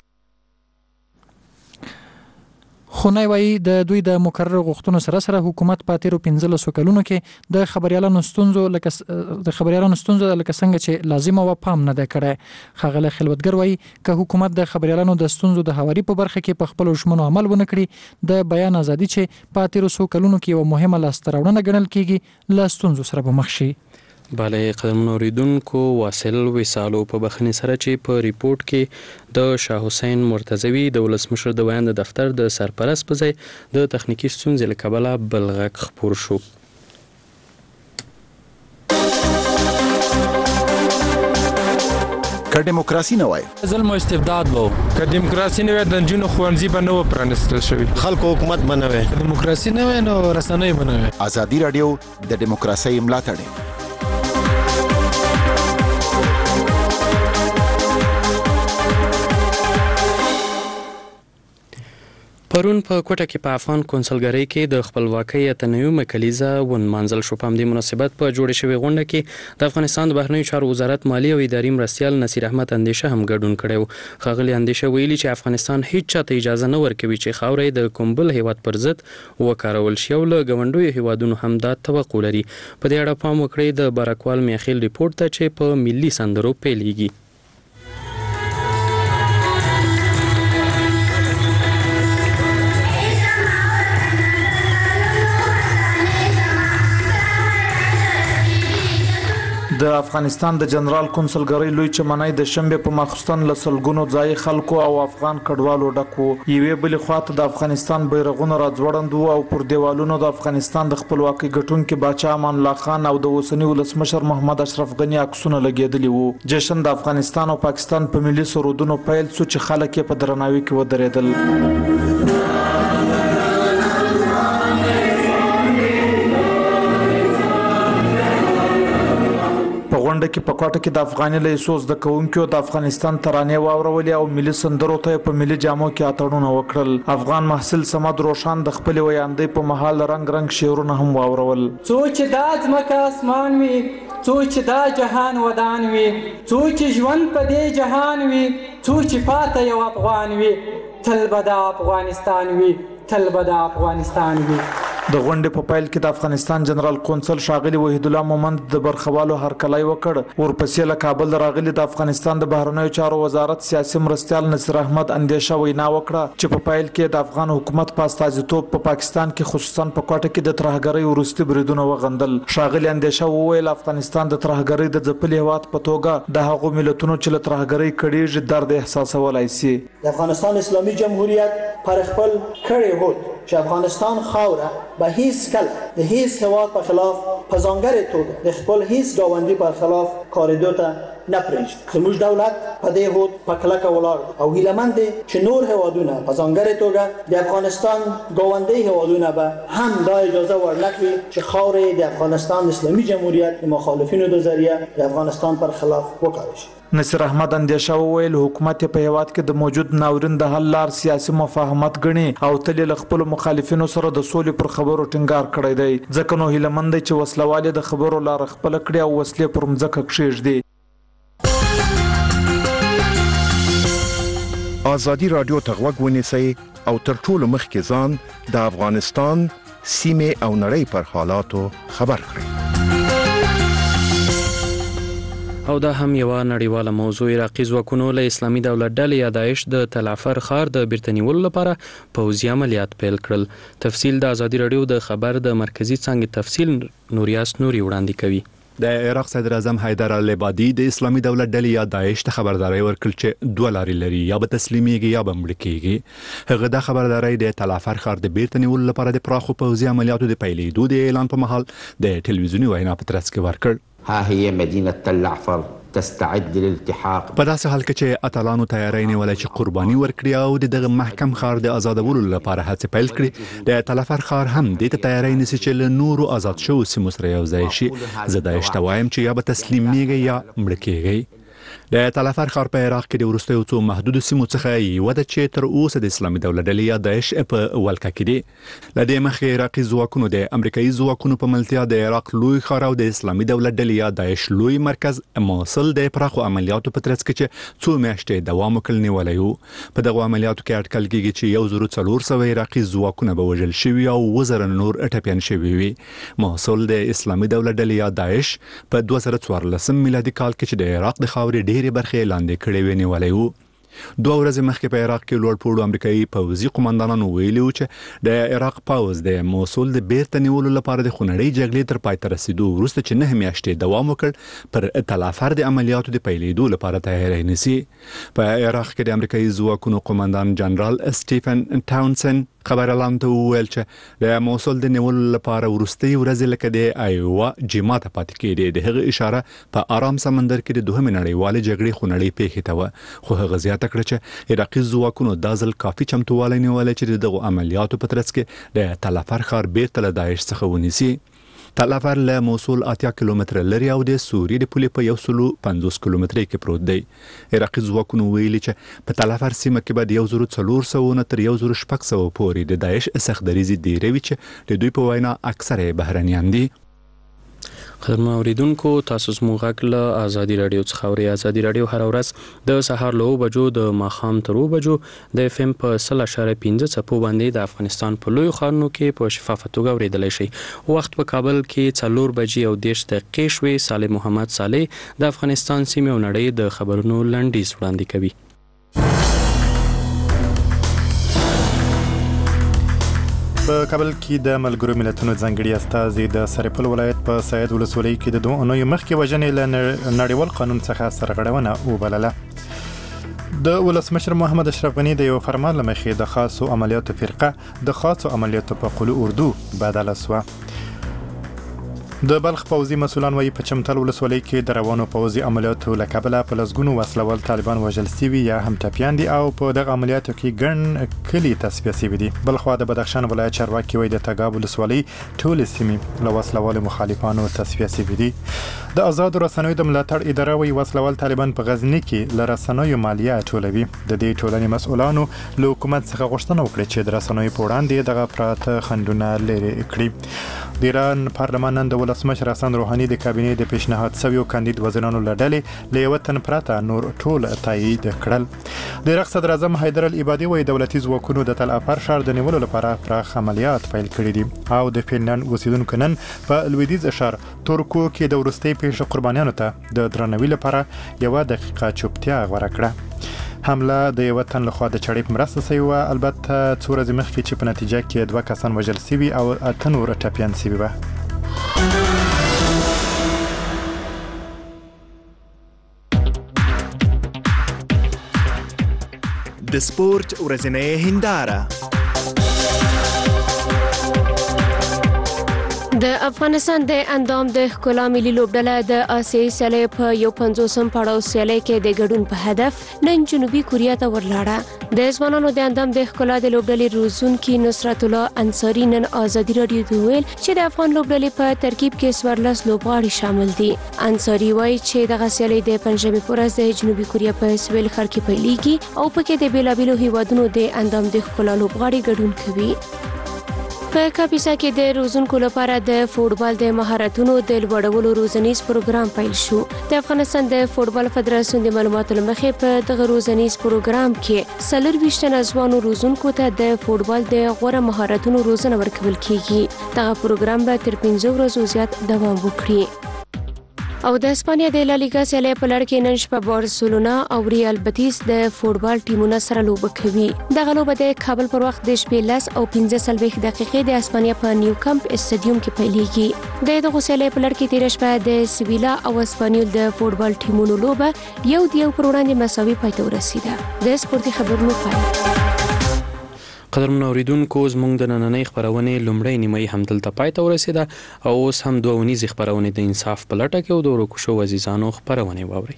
خونای وایي د دوی د مکرر غوښتنو سره حکومت په تیرو 15 کلونو کې د خبريالانو ستونزو لکه څنګه چې لازمه و پام نه ده کړی. خغله خلوتګر وایي چې حکومت د خبريالانو د ستونزو د هواري په برخه کې په خپل ژمنو عمل ونه کړي د بیان ازادي چې په تیرو کلونو کې یو مهمه لاسته راوړنه ګڼل کیږي له ستونزو سره به مخ شي. بالا قدمن اوریدونکو واصل وصالو په بخنی سره چې په ریپورت کې د شاه حسین مرتضوی د ولسمشر د بیان د دفتر د سرپرست په ځای د تخنیکی ستونزې له کبله بل غږ خپور شو. که دیموکراسي نه وای ظلم او استبداد وو که دیموکراسي نه وای د جنونو خوانزي به نه پرانستل شوی خلکو حکومت بنوي دیموکراسي نه وای نو رسنۍ بنوي. ازادي رادیو د دیموکراسي ملاتړ پرون په کوټه کې په افغان کونسلګرۍ کې د خپلواکۍ اتنوي کلیزه ونمانځل شو. په همدې مناسبت په جوړې شوې غونډه کې د افغانستان د بهرنیو چارو وزارت مالی او اداري مرستیال نصیر احمد اندیشه هم ګډون کړی و. ښاغلي اندیشه ویلي چې افغانستان هیڅ چاته اجازه نه ورکوي چې خاوره د کوم بل هیواد پر ضد وکارول شي او له ګاونډیو هیوادونو هم دا توقع لري. په دې اړه پام وکړئ د بارکوال میاخیل ریپورت ته چې په ملي سندرو پیلېږي. د افغانستان د جنرال کونسلګرۍ لوی چمنای د شنبه په ماخستن لسلګونو ځای خلکو او افغان کډوالو ډکو. یوې بلې خواته د افغانستان بیرغونه راځوړند او پر دیوالونو د افغانستان د خپلواکۍ ګټونکي باچا امان الله خان او د اوسنی ولسمشر محمد اشرف غنی عکسونه لګیدلي وو. جشن د افغانستان او پاکستان په ملي سرودونو پیل شو چې خلک یې په درناوي کې ودرېدل. غونډه کې په کوټه کې د افغاني لیسوس د کوونکو د افغانستان ترانې واورولې او ملي سندرو ته په ملي جامو کې اتړونه وکړل. افغان محصل سمد روشان د خپل ویاندې په محل رنگ رنگ شعرونه هم واورول. څوک دا ځمکه اسمان وي، څوک دا جهان ودان وي، څوک ژوند په دې جهان وي، څوک پاته یو افغان وي، تل به د افغانستان وي، تل به د افغانستان وي. د غونډې په پیل کې د افغانستان جنرال کونسل ښاغلي وحید الله مومند د برخوالو هرکلی وکړ. ورپسې له کابل راغلي د افغانستان د بهرنیو چارو وزارت سیاسي مرستیال نصیر احمد اندیشه وینا وکړه چې په پیل کې د افغان حکومت په استازیتوب په پاکستان کې خصوصا په کوټه کې د ترهګرۍ وروستي بریدونه وغندل. ښاغلي اندیشه وویل افغانستان د ترهګرۍ د ځپلي هیواد په توګه د هغو ملتونو چې له ترهګرۍ کړیږي درد احساسولای شي. د افغانستان اسلامي جمهوریت پر خپل کړی هوت چې افغانستان خاوره به هیڅ کله د هیڅ هیواد په خلاف په ځانګړې توګه د خپل هیڅ ګاونډي پر خلاف کاریدو ته نه پرېږدي. زموږ دولت په دې هوت په کلکه ولاړ او هیلهمند دی چې نور هیوادونه په ځانګړې توګه د افغانستان ګاونډي هیوادونه به هم دا اجازه ورنکړي چې خاورې د افغانستان اسلامي جمهوریت د مخالفینو د ذریعه د افغانستان پر خلاف وکارول شي. نصیر احمد اندیشه وویل حکومت په هیواد کې د موجود ناورین د حل لار سیاسي مفاهمت غني او تل له خپل مخالفینو سره د سولې پر خبرو ټینګار کړی دی. ځکه نو هیلمند چې وسلواله د خبرو لار خپل کړی او وسلې پر مځکه کښېږدي. ازادي رادیو ته غوږ ونیسئ او تر ټولو مخکې ځان د افغانستان سیمې او نړۍ پر حالاتو خبر کړئ. او دا هم یو نړیواله موضوع. عراقي ځواکونو له اسلامي دولت ډلې یا داعش د تلافر ښار د بیرته نیولو لپاره پوځي عملیات پیل کړل. تفصیل د ازادي رادیو د خبر د مرکزی څانګې تفصیل نوریاس نوري وړاندې کوي. د عراق صدر اعظم حیدر العبادي د اسلامي دولت ډلې یا داعش ته خبرداري ورکړل چې دوه لارې لري، یا به تسلیميږي یا به مړ کیږي. هغه د خبرداري د تلافر ښار د بیرته نیولو لپاره د پراخو پوځي عملیاتو د پیلېدو د اعلان په مهال د ټلویزیوني وینا په ترڅ کې ورکړ. ها هي مدينة تل عفر تستعد للالتحاق. په داسې حال کې چې اتلانو تیاری نیولای چې قرباني ورکړي او دغه محکم ښار د آزادولو لپاره هڅې پیل کړي. د تلافر ښار هم د تیاری نسی چې له نورو آزاد شو سیمو سره یو ځای شي. زه دا اشتوایم چې یا به تسلیمېږي یا مړ کېږي. د تلافر ښار په عراق کې د وروستیو څو محدودو سیمو څخه یوه ده چې تر اوسه د اسلامي دولت ډلې یا داعش په ولکه کې دي. له دې مخکې عراقي ځواکونو د امریکایي ځواکونو په ملتیا د عراق لوی ښار او د اسلامي دولت ډلې یا داعش لوی مرکز موصل د پراخو عملیاتو په ترڅ کې چې څو میاشتې دوام وکړ نیولی وو. په دغو عملیاتو کې اټکل کېږي چې 1400 عراقي ځواکونه به وژل شوي او 1000 نور ټپیان شوي وي. موصل د اسلامي دولت ډلې یا داعش په 2014 میلادي کال کې چې د عراق د خاورې ډېرې برخې لاندې کړې وې نیولی وو. 2 ورځې مخکې په عراق کې لوړ پوړو امریکایي پوځي قومندانانو ویلي وو چې د عراق پوځ د موصل د بیرته نیولو لپاره د خونړۍ جګړې تر پای ته رسیدو وروسته چې 9 میاشتې دوام وکړ پر تلافر د عملیاتو د پیلېدو لپاره تیاری نیسي. په عراق کې د امریکایي ځواکونو قومندان جنرال سټیفن ټاونسن خبريالانو ته وویل چې د موصل د نیولو لپاره ورستي ورځ لکه د ایوا جماعت پاتې کېږي. د هغه اشاره په آرام سمندر کې د دوهمې نړیوالې جګړې خونړۍ پیښې ته و، خو هغه زیاته کړه چې عراقي ځواکونو دا ځل کافي چمتووالی نیولی چې دغه عملیاتو په ترڅ کې د تلافر ښار بیرته له داعش څخه ونیسي. تلافر له موصل 8 کیلومتره لري او د سوریې د پولې په 150 کیلومتره کې پروت دی. عراقي ځواکونو ویلي چې په تلافر سیمه کې به 1400 تر 1600 پورې د داعش سختدریزي ډیروي چې د دوی په وینا اکثره بهرنیان دي. قدرمن اوریدونکو تاسو زموږ غږ له ازادي رادیو څخه اورئ. ازادي رادیو هر ورځ د سهار له 9 بجو د ماښام تر 2 بجو د اف ام په 100.5 څپو باندې د افغانستان په لوی ښارونو کې په شفافه توګه اوریدلای شي. وخت په کابل کې 4 بجې او 10 دقیقې شوې. صالح محمد صالح د افغانستان سیمې او نړۍ د خبرونو لنډیز وړاندې کوي. په کابل کې د ملګرو ملتونو ځانګړي استازي د سرپل ولایت په سید ولسوالۍ کې د 2 اونیو مخکې وژنې له نړیوال قانون څخه سرغړونه وبلله. د ولسمشر محمد اشرف غنی د یو فرمان لمخې د خاصو عملیاتو فرقه د خاصو عملیاتو په قلو اردو بدله سوه. د بلخ پوځي مسولان وايي په چمتل ولسوالۍ کې د روانو پوځي عملیاتو له کبله په لسګونو وسلوال طالبان وژل شوي یا هم ټپیان دي او په دغه عملیاتو کې ګڼ کلي تصفیه شوي دي. بلخوا د بدخشان ولایت چارواکي وايي د تګاب ولسوالۍ ټولې سیمې له وسلوالو مخالفانو تصفیه شوي دي. د آزادو رسنیو د ملاتړ اداره وايي وسلوال طالبان په غزني کې له رسنیو مالیه ټولوي. د دې ټولنې مسؤلانو له حکومت څخه غوښتنه وکړه چې د رسنیو په وړاندې دغه پراته خنډونه لرې کړي. د ایران پارلمان نن د ولسمشر حسن روحاني د کابینې د پیشنهاد شویو کاندید وزیرانو له ډلې له یو تن پرته نور ټول تایید کړل. د عراق صدر اعظم حیدر العبادي وايي دولتي ځواکونو د تل افر ښار د نیولو لپاره پراخ عملیات پیل کړي دي او د فنلند اوسیدونکو نن په لویدیځ ښار تورکو کې د وروستۍ پیښې قربانیانو ته د درناوي لپاره یوه دقیقه چوپتیا غوره کړه. حمله د یو تن لخوا د چړې په مرسته شوې وه، البته څو ورځې مخکې چې په نتیجه کې 2 کسان وژل شوي او 8 نور ټپیان شوي وه. د سپورت ورځنۍ هنداره. د افغانستان د اندام د ښکلا ملي لوبډله د آسیایي سیالۍ په 50م پړاو سیالۍ کې د ګډون په هدف نن جنوبي کوریا ته ورلاړه. د ځوانانو د اندام د ښکلا د لوبډلې روزونکي نصرت الله انصاري نن ازادي رادیو ته ویل چې د افغان لوبډلې په ترکیب کې 14 لوبغاړي شامل دي. انصاري وایي چې دغه سیالۍ د پنځمې په ورځ د جنوبي کوریا په سویل ښار کې پیلېږي او پکې د بیلابیلو هیوادونو د اندام د ښکلا لوبغاړي ګډون کوي. په کاپیسا کې د روزونکو لپاره د فوټبال د مهارتونو د لوړولو روزنیز پروګرام پیل شو. د افغانستان د فوټبال فدراسیون د معلوماتو لمخې په دغه روزنیز پروګرام کې 24 تنه ځوانو روزونکو ته د فوټبال د غوره مهارتونو روزنه ورکول کیږي. دغه پروګرام به تر 15 ورځې زیات دوام وکړي. او د اسپانیا د لالیګا سیالۍ په لړ کې نن شپه بارسلونا او ریال بتیس د فوټبال ټیمونو سره لوبه کوي. دغه لوبه د کابل پر وخت د شپې 10 او 15 دقیقې د اسپانیا په نیو کمپ استادیوم کې پیلېږي. د دغه سیالۍ په لړ کې تیر شپه د سیویلا او اسپانیول د فوټبال ټیمونو لوبه یو پر وړاندې مساوي پای ته ورسیده. د سپورتي خبرونو پای. قدرمن اوریدونکو زموږ د نننۍ خبرونې لومړۍ نیمه هم دلته پای ته ورسیده او اوس هم 2 ونیزې خبرونې د انصاف په لټه کې او د ورکو شو عزیزانو خبرونې واورئ.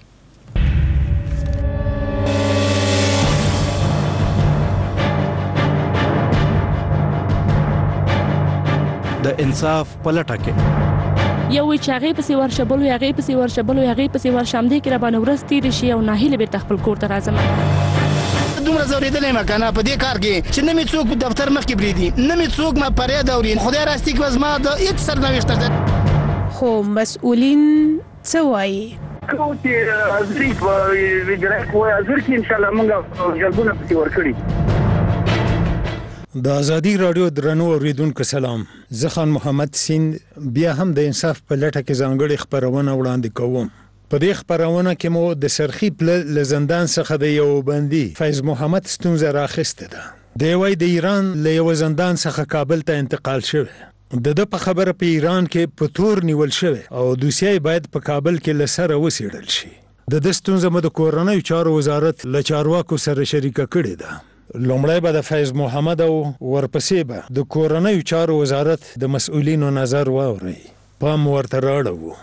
د انصاف په لټه کې یو چې هغه پسې ورشبلو هغه پسې ورشبلو هغه پسې ورشم دي کې را باندې ورس تیر شي او ناهیله به خپل کور ته راځم. دومره زوریدلې مکنه په دې کار کې چې نه می څوک دفتر مخ کې بریدي نه می څوک ما پرې دورین خدای راستي کې وزما د هیڅ سرنوشت ده. خو مسؤلین څه وایي؟ کوم چې ازري په ویډرک وای ازر کې ان شاء الله موږ جلبونه پسې ورکړي. د ازادي رادیو درنو اوریدونکو سلام. زه خان محمد سیند بیا هم د انصاف په لټه کې ځانګړي خبرونه وړاندې کوم. په دې خبرونه کې مو د سرخی پل زندان څخه د یو بندي فیض محمد ستونزه راخسته ده. دی وای د ایران له یو زندان څخه کابل ته انتقال شوی. د په خبره په ایران کې په تور نیول شوی او دوسیه باید په کابل کې لسره وسیړل شي. د ستونزه مو د کورنۍ چارو وزارت له چارواکو سره شریکه کړې ده. لومړی به د فیض محمد او ورپسې به د کورنۍ چارو وزارت د مسؤلینو نظر واوري. پام ورته راړو.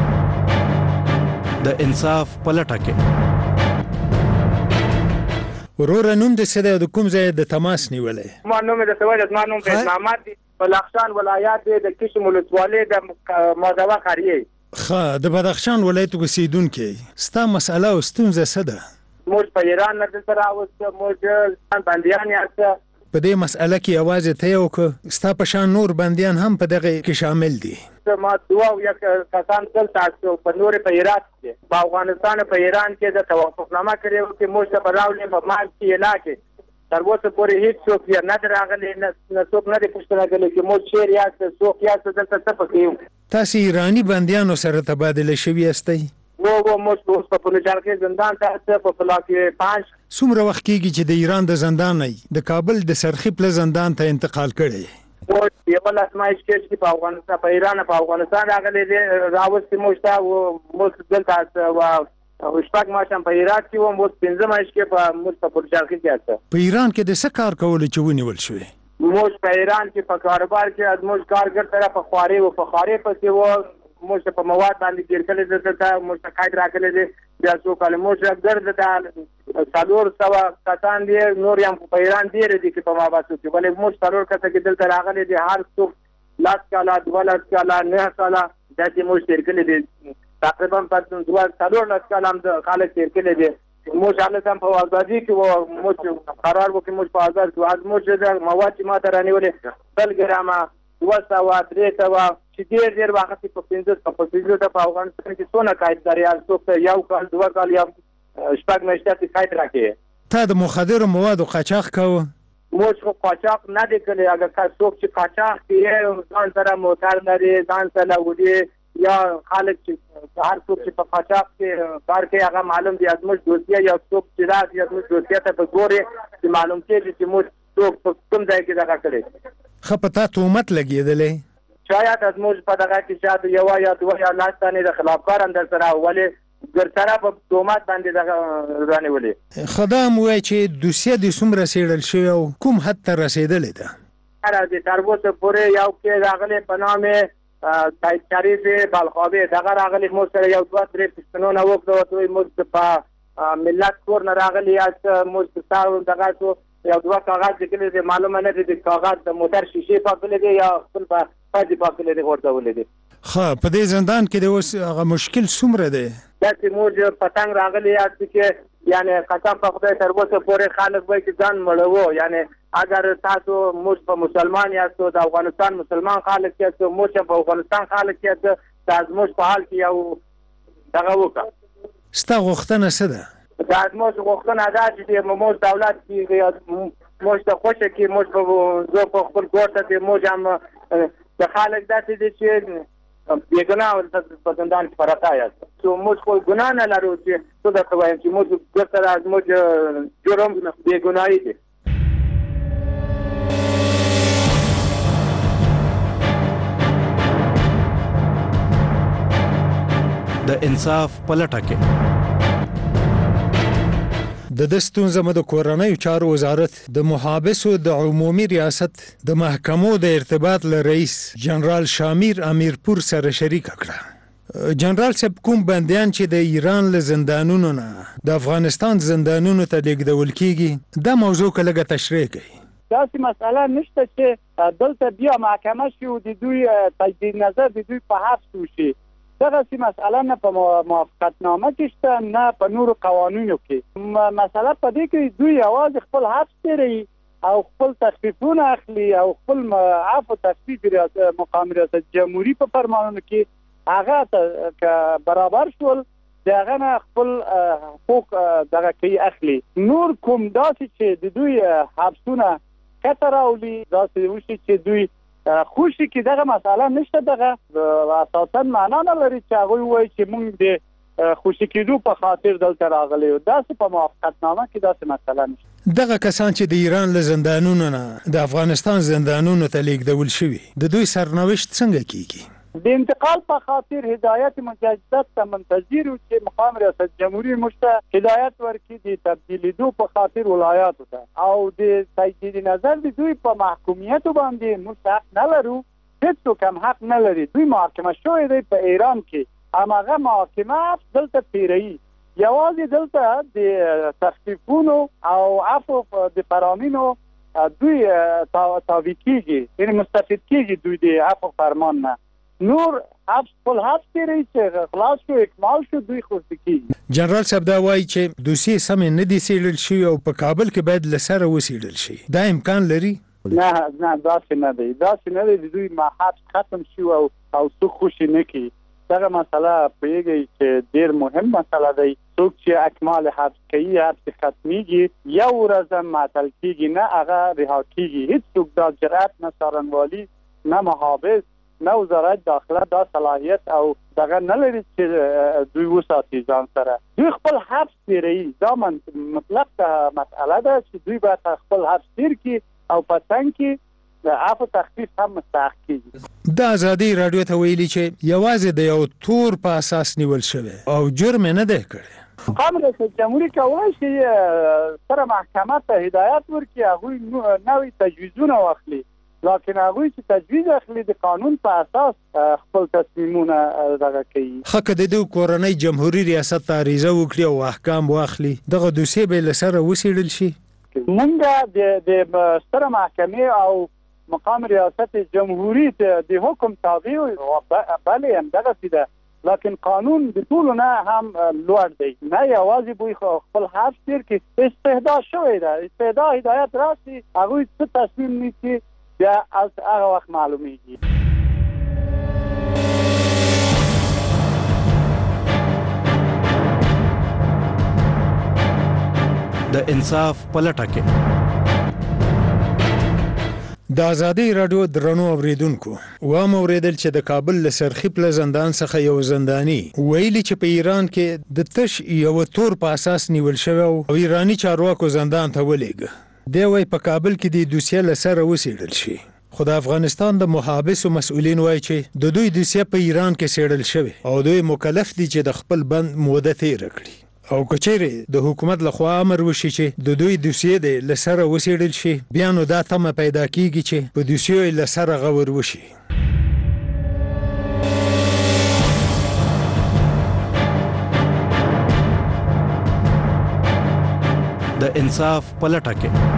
د انصاف په لټه کې ورور نوم د سده د کوم ځای د تماس نیولې؟ ما نوم د سواد ما نوم فیض محمد دی، بدخشان ولایت د کشم ولسوالۍ د مادوه قریه. ښه، د بدخشان ولایت اوسیدونکې، ستا مسأله او ستونزه څه ده؟ موږ په ایران نه دلته راوسته، موږ بندیان یاست. په دې مسأله کې یوازې ته یو که ستا په شان نور بندیان هم په دغه کې شامل دي؟ ما دوه او یک کسان دلته استو په نور په ایران کې، په افغانستان په ایران کې د توافقنامه کړې و چې موږ ته راولې په مال کې علاقه تر اوسه پورې هیڅ څوک یې نه راغلی، نه څوک نه دی پوښتنه کړې چې موږ چیرې یاست، څوک یاست، دلته څه پکې. تاسې ایراني بندیانو سره تبادله شوي یاستئ؟ موږ اوس په پلوچان کې زندان ته استه، په بلاک 5. څومره وخت کېږي چې د ایران د زندان نه د کابل د سرخی پله زندان ته انتقال کړی؟ یو لاسمایش کې په افغانستان په ایران په افغانستان راغلی دی، راوستي موږ ته موږ دلته او شپږ ماشم په ایران کې وم، اوس 15 مایش کې په موږ په پلوچان کې استه. په ایران کې د څه کار کولو چې ونیول شوی؟ موږ په ایران کې په کاروبار کې از موږ کارګر طرف په خواري او په خاري پسې و، موږ په مواد باندې تیر کړی دلته، موږ ته قید راکړی دی، بیا څو کال موږ ګرد د 400 کسان دي، نور هم په ایران ډېر دي چې په ماباسو کې، ولې موږ 400 کسه کې دلته راغلي دي، هر څوک 10 کاله 12 کاله 9 کاله داسې موږ تیر کړی دي، تقریبا په 4 کاله هم د خلک تیر کړی دي. موږ هلته هم په ازادي کې وو، موږ قرار وکړو موږ په ازاد کې، از موږ د مواد چې ماته رانیولې 100 ګرامه 200 300 چې ډېر وخت په 15 په افغانستان کې څونه قید لري، څوک یو کال 2 کال یا شپږ میاشتې قید راکړي. تا د مخدرو موادو قاچاق کوه؟ موږ خو قاچاق نه دی کړی، اگر څوک چې قاچاق کوي ځان سره موټر لري، ځان سره وړي، یا خلک چې هر څوک چې په قاچاق کې کار کوي هغه معلوم دی، از موږ دوستیه یا څوک چې راځي یا موږ دوستیه ته په ګوري چې معلوم کېږي چې موږ څوک په کوم ځای کې دغه کړی. ښه، په تا تهمت لګېدلی؟ شاید از موږ په دغه کې شاید یو یا دوه یا لاس تانې د خلافکار اندر سره ولې ګرسره په تهمت باندې دغه رانیولې. ښه، دا هم ووایه چې دوسیه دې څومره څېړل شوې او کوم حد ته رسېدلې ده؟ د تر اوسه پورې یو کې راغلی په نام سید شریف بلخابي، دغه راغلی موږ سره یو 2-3 پوښتنونه وکړو، موږ په ملت کور نه راغلی یاست، موږ ستاسو دغه یو 2 کاغذ لیکلي دي، معلومه نه دي د کاغذ د موټر شیشې پاکلې دي یا خپل په پاتې پاکلې دي غورځولې دي. ښه، په دې زندان کې د اوس هغه مشکل څومره دی؟ داسې موږ پتنګ راغلی یاست چې یعنی قسم په خدای تر اوسه پورې خلک وایي چې ځان مړوو، یعنی اگر تاسو موږ په مسلمان یاستو، د افغانستان مسلمان خلک یاستو، موږ په افغانستان خلک یاستو، تاسو موږ په حال کې یو دغه وکړه. ستا غوښتنه څه ده؟ دا موږ غوښتنه دا چې موږ دولت کې موږ ته خوښه کې موږ په خپل کور ته موږ هم د خلک داسې دي چې بېګناه په زندان کې پراته یاست، چې موږ خو ګناه نه لرو، چې څه درته وایم چې موږ درته زموږ جرم بېګناهي دی. د انصاف په لټه کې د ستونزه مو د کورنیو چارو وزارت د محابسو د عمومي ریاست د محکمو د ارتباط له رئیس جنرال شامیر امیرپور سره شریک کړه. جنرال صاحب، کوم بندیان چې د ایران له زندانونو نه د افغانستان زندانونو ته لیږدول کیږي، دا موضوع که لږه تشریح کړئ. داسې مسئله نشته چې دلته بیا محکمه شي او د دوی تجدید نظر د دوی په حبس وشي، دغه مسئله نه په موافقتنامه کې شته نه په نورو قوانینو کې. مسئله په دې کې دوی یوازې خپل حبس تیروي او خپل تخفیفونه اخلي او خپل عفو تخفیف مقام ریاست جمهوری په فرمانونو کې هغه که برابر شول دغه نه خپل حقوق دغه کوي اخلي. نور کوم داسې چې د دوی حبسونه کته راولي، داسې وشي چې دوی خوشي کې دغه مسئله نشته، دغه اساساً معنا نه لري چې هغوی وایي چې موږ د خوشي کېدو په خاطر دلته راغلی یو، داسې په موافقتنامه کې داسې مسئله نشته. دغه کسان چې د ایران له زندانونو نه د افغانستان زندانونو ته لیږدول شوي، د دوی سرنوشت څنګه کیږي؟ د انتقال په خاطر هدایت مجدد ته منتظر و چې مقام ریاست جمهوری موږ ته هدایت ورکړي د تبدیلیدو په خاطر ولایاتو ته، او د تجدید نظر د دوی په محکومیت باندې موږ حق نه لرو، هیڅوک هم حق نه لري. دوی محاکمه شوی دی په ایران کې، هماغه محاکمه دلته تیروي یوازې دلته د تخفیفونو او عفو د فرامینو دوی تابع کیږي، یعنی مستفید کیږي دوی د عفو فرمان نه. نور حبس خپل حبس تیری چې خلاص شو اکمال شو دوی خوشی کیږي. جنرال صاحب دا وایي چې دوسیې سمې نه دي څېړل شوي او په کابل کې باید له سره وڅېړل شي. دا امکان لري؟ نه داسې نه دی، داسې نه دی. د دوی حبس ختم شو او څوک خوشي نه کړي. دغه مسله پوهېږئ چې ډېر مهم مسله دی. څوک چې اکمال حبس کوي، حبس ختمیږي، یو ورځ معطل کیږي، نه هغه رها کیږي. هیڅوک دا جرأت نه څارنوالي نه محافظ نه وزارت داخله دا صلاحیت او دغه نه لري چې دوی وساتي ځان سره. دوی خپل حبس تیروي. دا مطلق مسئله ده چې دوی باید خپل حبس تیر کړي او په څنګ کې د عفو تخفیف هم مستحق کیږي. دا ازادي رادیو ته ویلي چې یوازې د یو تور په اساس نیول شوی او جرم نه دی کړی. قانون رئیس جمهور کولای شي سره محکمه ته هدایت ورکړي هغوی نوې تجویزونه واخلي، لکن هغوی چې تجویز اخلي د قانون په اساس خپل تصمیمونه دغه کوي. خکه د دوی کورنۍ جمهوریت ریاست ته عریضه وکړي او احکام واخلي، دغه دوسیې به له سره وڅېړل شي. موږ د ستره محکمې او مقام ریاست جمهوریت د حکم تابع بلې همدغسې ده، لکن قانون د ټولو نه هم لوړ دی. نه یوازې بوی خپل حبس تیر کړي، استهدا شوی ده، استهدا هدایت راشي هغوی څه تصمیم نیسي بیا از هغه وخت معلومیږي. د انصاف پلټه کې د ازادي رادیو درنو اوریدونکو و موریدل چې د کابل له سرخی پل زندان څخه یو زندانی ویلي چې په ایران کې د تش یو تور په اساس نیول شوی او ایرانی چارواکو زندان ته ولېږه. دی وایي په کابل کې د دوسیې له سره وڅېړل شي، خو د افغانستان د محابسو مسؤلین وایي چې د دوی دوسیې په ایران کې څېړل شوی او دوی مکلف دي چې د خپل بند موده تېره کړي. او کچېرې د حکومت لخوا امر وشي چې د دوی دوسیې د له سره وڅېړل شي، بیا نو دا تمه پیدا کیږي چې په دوسیو له سره غور وشي. د انصاف پلټه کې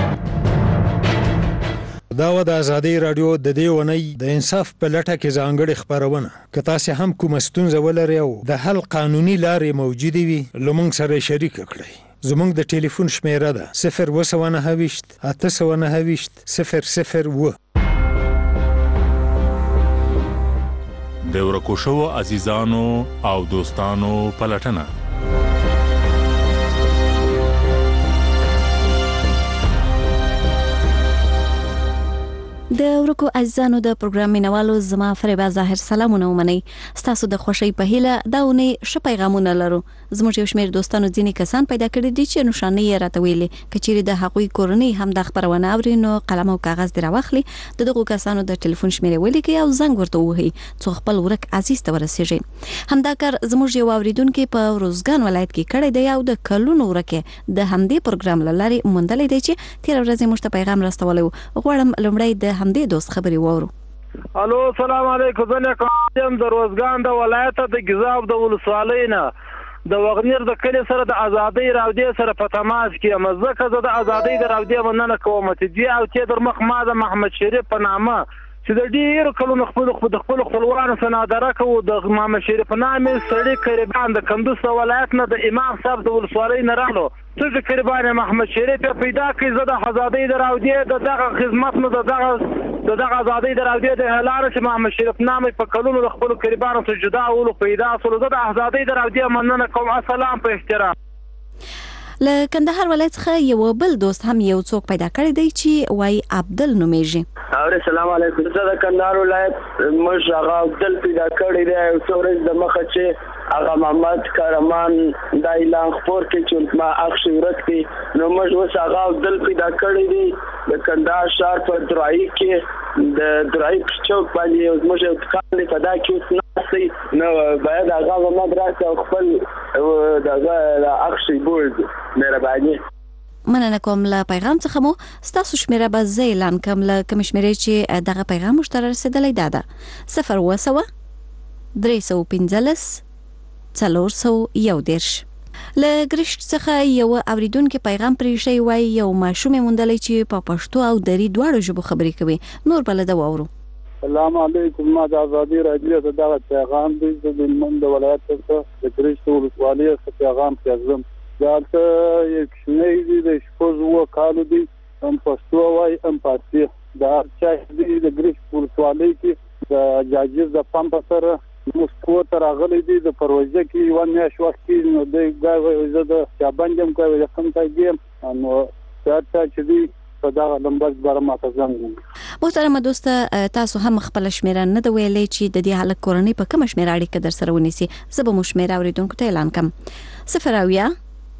دا و د ازادي رادیو د دې ونی د انصاف په لټه کې ځانګړې خبرونه. که تاسو هم کوم ستونزه ولرئ او د حل قانوني لارې موجودې وي، لمونږ سره شریک کړئ. زمونږ د ټلیفون شمیره ده 029 829 002. د ورکو شوو عزیزانو او دوستانو پلټنه. د ورکو عزیزانو د پروګرام مینوالو زما فریبا ظاهر سلامونه ومنئ. ستاسو د خوشی په هیله دا ونی ښه پیغامونه لرو. زموږ یو شمېر دوستانو ځینې کسان پیدا کړي دي چې نشانې یې راته ویلې، که چیرې د هغوی کورنۍ هم د خپرونه اوري نو قلم او کاغذ دې راواخلي، د دغو کسانو د ټلیفون شمېرې ولیکئ او زنګ ورته ووهئ څو خپل ورک عزیز ته ورسیږي. همدا کار زموږ یو اوریدونکي په روزګان ولایت کې کړی دی او د کلونو ورکه د همدې پروګرام له لارې موندلی دی چې تیر ورځ موږ ته پیغام راستولی و. غواړم لومړی د همدې دوست خبرې وورو. الو سلام علیکم. زه کوم د روزګان د ولایت د ګزاب د ولسوالۍ نه د وغنیر د کلی سره د ازادۍ راودې سره په تماس کې یم. ځکه زه د ازادۍ د راودې مننه کوم چې دی او چې در مخ ما د محمد شریف په نامه چې د ډیرو کلونو خپل خپلوانو سنادره کوو د محمد شریف نامې سړي قریبان د کندوز ولایت نه د امام صاحب د ولسوالۍ نه راغلو. څه قریبان محمد شریف پیدا کړي. زه د ازادۍ د راودې د دغه خدمت نه دغه ازادۍ د راودې د هلاره چې محمد شریف نامې په کلونو د خپل قریبانو څخه جدا ولو پیدا سول. زه د ازادۍ د راودې مننه کوم. السلام په احترام. له کندهار ولایت څخه یو بل دوست هم یو څوک پیدا کړی دی چې وای عبدل نومیږي. السلام علیکم. زه د کندهار ولایت مش هغه عبدل پیدا کړی دی او څورز د مخه چې هغه محمد کرمان د اعلان خبر کې چې ما اخشي ورکتي نو مش وس هغه عبدل پیدا کړی دی د کندهار شهر په درای کې د درای چوک باندې مش کال فدا کې نسي نو باید هغه مدرسه خپل دغه اخشي بولد مهرباني. مننه کوم. له پیغام څخه مو ستاسو شمیره به زه اعلان کوم. له کوم شمیرې چې دغه پیغام مشترک رسیدلی ده 0 315 411. له ګرشت څخه یو اوریدونکو پیغام پرې شي وای یو ماشوم مونډلې چې په پښتو او دري دواړو ژبو خبرې کوي نور بل دا وورو. السلام علیکم. ما د آزادي رادیو ته دا پیغام دی د هلمند ولایت څخه د ګرشت ولسوالۍ څخه پیغام پیغام دالته یک شنې دي د شپږ کالو دي هم پښتو وای هم پارسي دا چې د ګرشت ولسوالۍ کې د جاجز د پمپ سره مسکو تر غلې دي د پروژه کې یو میاش وخت کې نو د غاوي زه د شابانجم کوي د کوم ځای ګیم نو څه چې دي په دا نمبر بار ما ته زنګ. محترم دوست تاسو هم خپل شمیره نه دی ویلې چې د دې حالت کورنۍ په کوم شمیره اړیکه در سره ونیسي زه به مو شمیره اوریدونکو ته اعلان کوم 0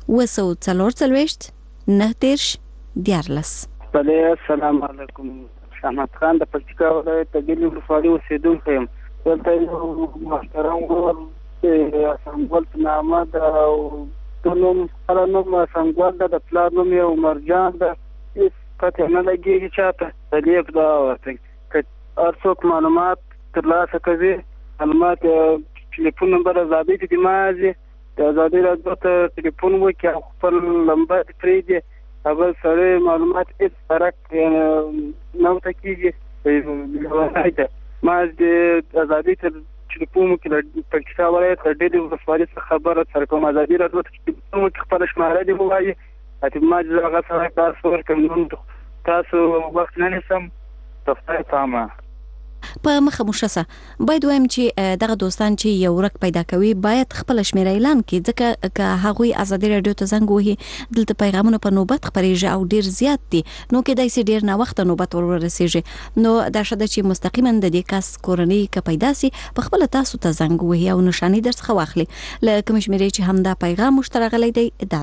9 دیارلس. السلام علیکم. شحمد خان د پکتیکا ولایت د ګیلې ولسوالۍ اوسیدونکی یم. دلته یو محترم ګور سنګول نامه د نوم نوم سنګول د پلار نوم یې عمرجان د هیڅ پته نه لګېږي چاته د لیک دا ورته که هر څوک معلومات ترلاسه کوي معلومات ټلیفون نمبر ازادي ته مازي د ازادي راډیو ته ټلیفون وکړي خپل نمبر پرېږدي هغه سره معلومات هیڅ فرق نه ورته کېږي. ما د ازادي ته ټلیفون وکړ پکتیکا ولایت د ډېرې ولسوالۍ څخه خبره سره کوم ازادي راډیو ته ټلیفون وکړ خپل شماره دې ووایي اته ما هغه سره تاسو ورکوم تاسو وخت نه نسم تاسو ته په مخه مشسه باید وایم چې دغه دوستان چې یو ورک پیدا کوي باید خپل شمیره اعلان کړي ځکه که هغوی ازادي راډیو ته زنګ وهي دلته پیغامونه په نوبت خبرېږي او ډیر زیات دي نو کېدای شي ډیر نه وخت نوبت ورسیږي نو دا شته چې مستقیما د دې کس کورنۍ که پیدا سي په خپل تاسو ته زنګ وهي او نشانی درڅخه واخلي ل کوم شمیره چې هم دا پیغام مشترغلی دی دا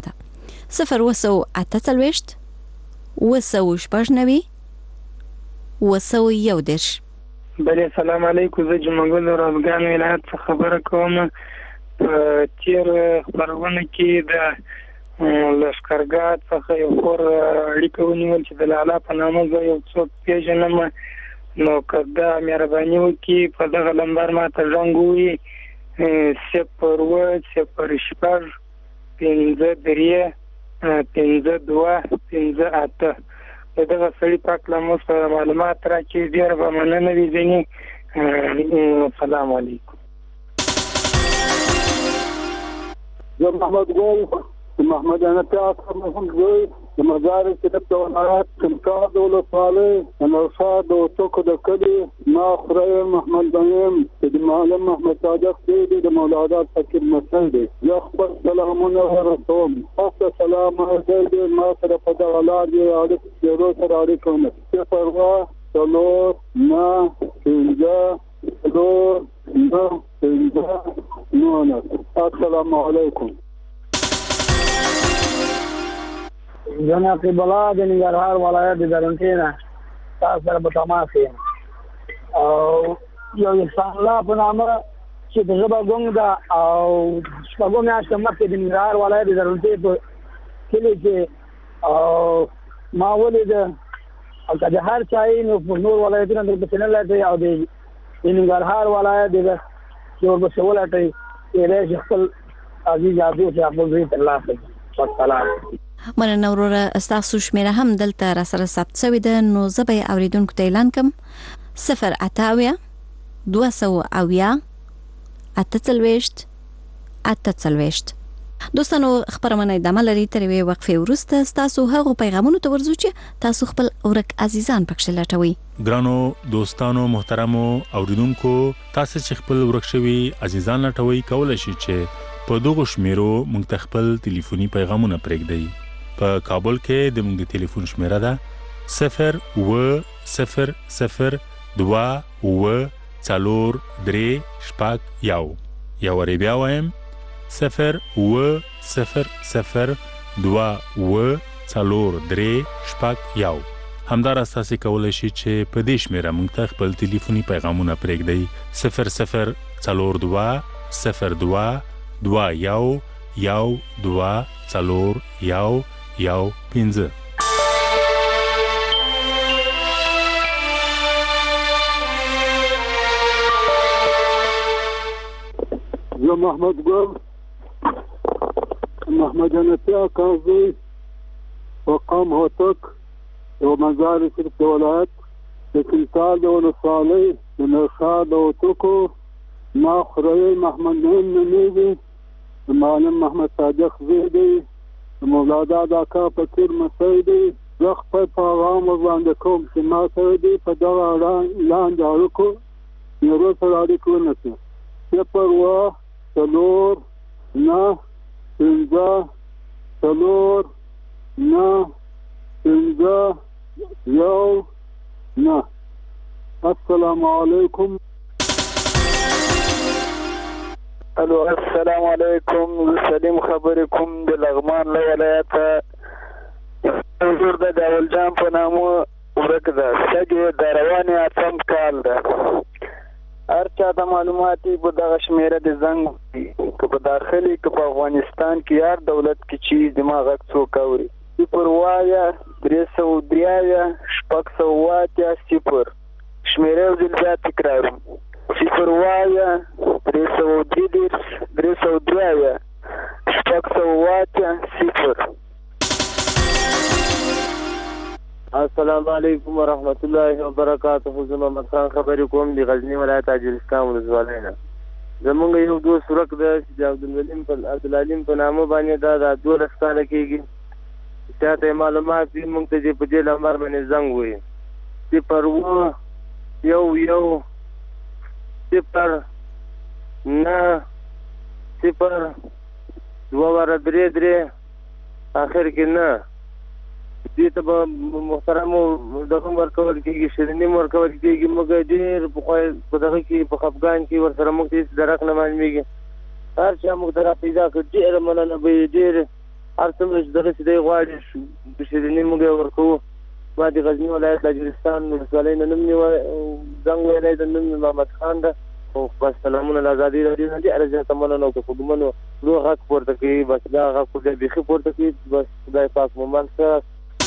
0 9 بله سلام علیکم. زه جمعګل روزګان ولایت څخه خبره کوم. په تیر خبرونه کې د لشکرګاه څخه یو خور اړیکه ونیول چې د لالا په نامه زه یو څوک پیژنم نو کدا مهرباني وکړي په دغه نمبر ما ته زنګ ووهي 0 5 5 دغه سړي پاک له موږ سره معلومات راکړي ډېر به مننه وي ځینې. السلام علیکم. زه محمد ګل محمد انتاق محمد ګل د مدارس د ولایت کمکار د ولسوالۍ نوشاد او څوک د کلي ما خوري محمد بنیم د معلم محمد صادق دی د مولانا فقیر مسعود دی یا خپل سلامونه ورسوم تاسو سلام علیکم ما سره په دغه لار دی اړیکې ورو سره اړیکې کوم چې پروا سلو ما پنځه السلام علیکم. جناب قبلا د ننګرهار ولایت د درنټینا تاسو سره په تماس یم او یو انسان الله په نامه چې د ژبه ګونګ ده او شپږو میاشتو مخکې د ننګرهار ولایت د درنټې په کلي کې او ما ولیده او که د هر چا یې نو په نور ولایتونه درپسې نه لټوي او د ننګرهار ولایت د چې ورپسې ولټوي کېدای شي خپل عزیز عزیز چې خپل ځای ترلاسه کړي. والسلام. مننه وروره ستاسو شمیره هم دلته را سره ثبت شوې ده نو زه به اوریدونکو ته اعلان کوم 0 2 48 دوستانو خبرونه د عملري ترې وقفه ورسته تاسو هغه پیغامونو ته ورزو چې تاسو خپل اورک عزیزان پکښ لټوي. ګرانو دوستانو محترمو اوریدونکو تاسو چې خپل ورک شوی عزیزان لټوي کولای شئ چې په دغه شمیرو موږ ته خپل ټلیفوني پیغامونه پرېږدئ. په کابل کې د موږ د ټلیفون شمیره ده 0 0 2 4 3 1 یا ورې بیا وایم 0 0 2 4 3 1 همدار اساسي کولای شي چې په دې شمیره موږ ته خپل ټلیفوني پیغامونه پرېږدئ 0 4 2 0 2 2 1 2 4 1 5. زه محمد ګل محمد انتیا کازی وقام هوتک یو مزار شریف د ولایت د کلتار د ولسوالۍ د نرښاد د هوتکو ما خوري محمد نعیم نومیږي د معلم محمد صادق زوی دی د مولادا د اکا فقیر مسعود دی زه خپل پیغام وړاندې کوم چې ما سره دی په دغه لاندې اړیکو یو سره اړیکه ونیسي 0 4 9 5 4 السلام علیکم. الو السلام علیکم. سلیم خبرې کوم د لغمان له ولایته حضور د داول جان په نامه ورک ده سږي د روانې اتم کال ده. هر چا د معلوماتي په دغه شمیره د زنګ که په داخلي که په افغانستان کې هر دولت کې چې دماغ څوک اوري 0 303 608 شمیره یو ځل بیا تکراروم 0 303 608 السلام علیکم ورحمت الله وبرکاته. زه محمد خان خبرې کوم د غزنی ولایت اجرستان ولسوالۍ نه. زمونږ یو دوست ورک ده چې د عبدالعلیم په نامه باندې دا 12 کاله کېږي. چاته معلومات وي موږ ته چې په دې نمبر باندې زنګ ووهي 0 1 0 9 0 2 3 آخر کې نه دې ته به محترمو دغه ورکول کېږي شیریني ورکول کېږي. موږ ډېر په دغه کې په خفګان کې ورسره موږ ته هېڅ درک نه معلومېږي. هر چا موږ ته را پیدا کړ ډېره مننه به یې ډېر هر څومره چې دغسې دی غواړي شیریني موږ یې ورکوو. ما د غزني ولایت د اجرستان ولسوالۍ نه نوم زنګ ویلی د نوم مې محمد خان ده. او بس سلامونه له ازادي راډیو نه ډېره زیاته مننه او که په ګومنو لوی غږ پورته کوي بس دا غږ خو بیا بیخي پورته کوي. بس خدای پاک مو منځ ښه.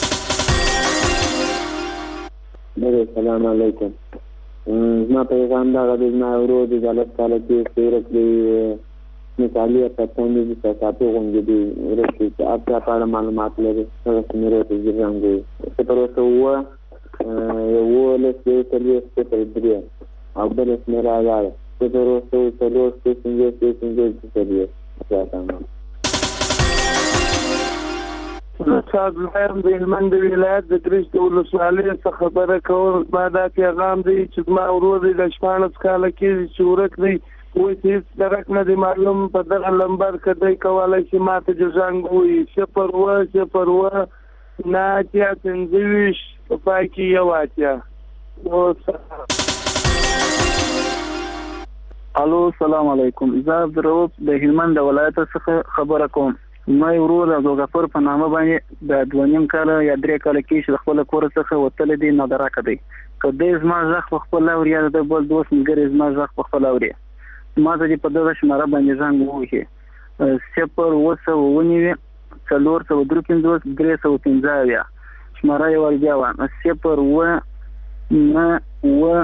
السلام علیکم. زما پیغام دغه دی زما ورور د 12 کاله کې څېرک دی مثالي پتنې د ساتو غونډې دی ورکې چې اپا په اړه معلومات لري هغه سمېرو ته ځم دی څه پر اوسه یو له څه او بل سمېرا راغله څه پر اوسه څلور استاد زهیر د هلمند ولایت د ګرشت ولسوالۍ څخه خبره کوم. ما دا پیغام دی چې زما ورور دی د 14 کاله کېږي چې ورک دی وایي چې هېڅ درک نه دی معلوم په دغه لمبر که دی کولی شي ما ته د زنګ ووایي 0 0 9 په پای کې 1 الو السلام علیکم. زه عبدالرؤف د هلمند ولایت څخه خبره کوم. ما ورور عبدالغفور په نامه باندې د 2 کاله یا 3 کاله کې چې خپل کور څخه وتل دي نه درک دی. کله زما ځخ په خپل اوري یا د بل دوست مګر زما ځخ په خپل اوري ما ته په دغه شماره باندې زنګ ووهي 0 4 315 شماره یې ورګیا و 0 9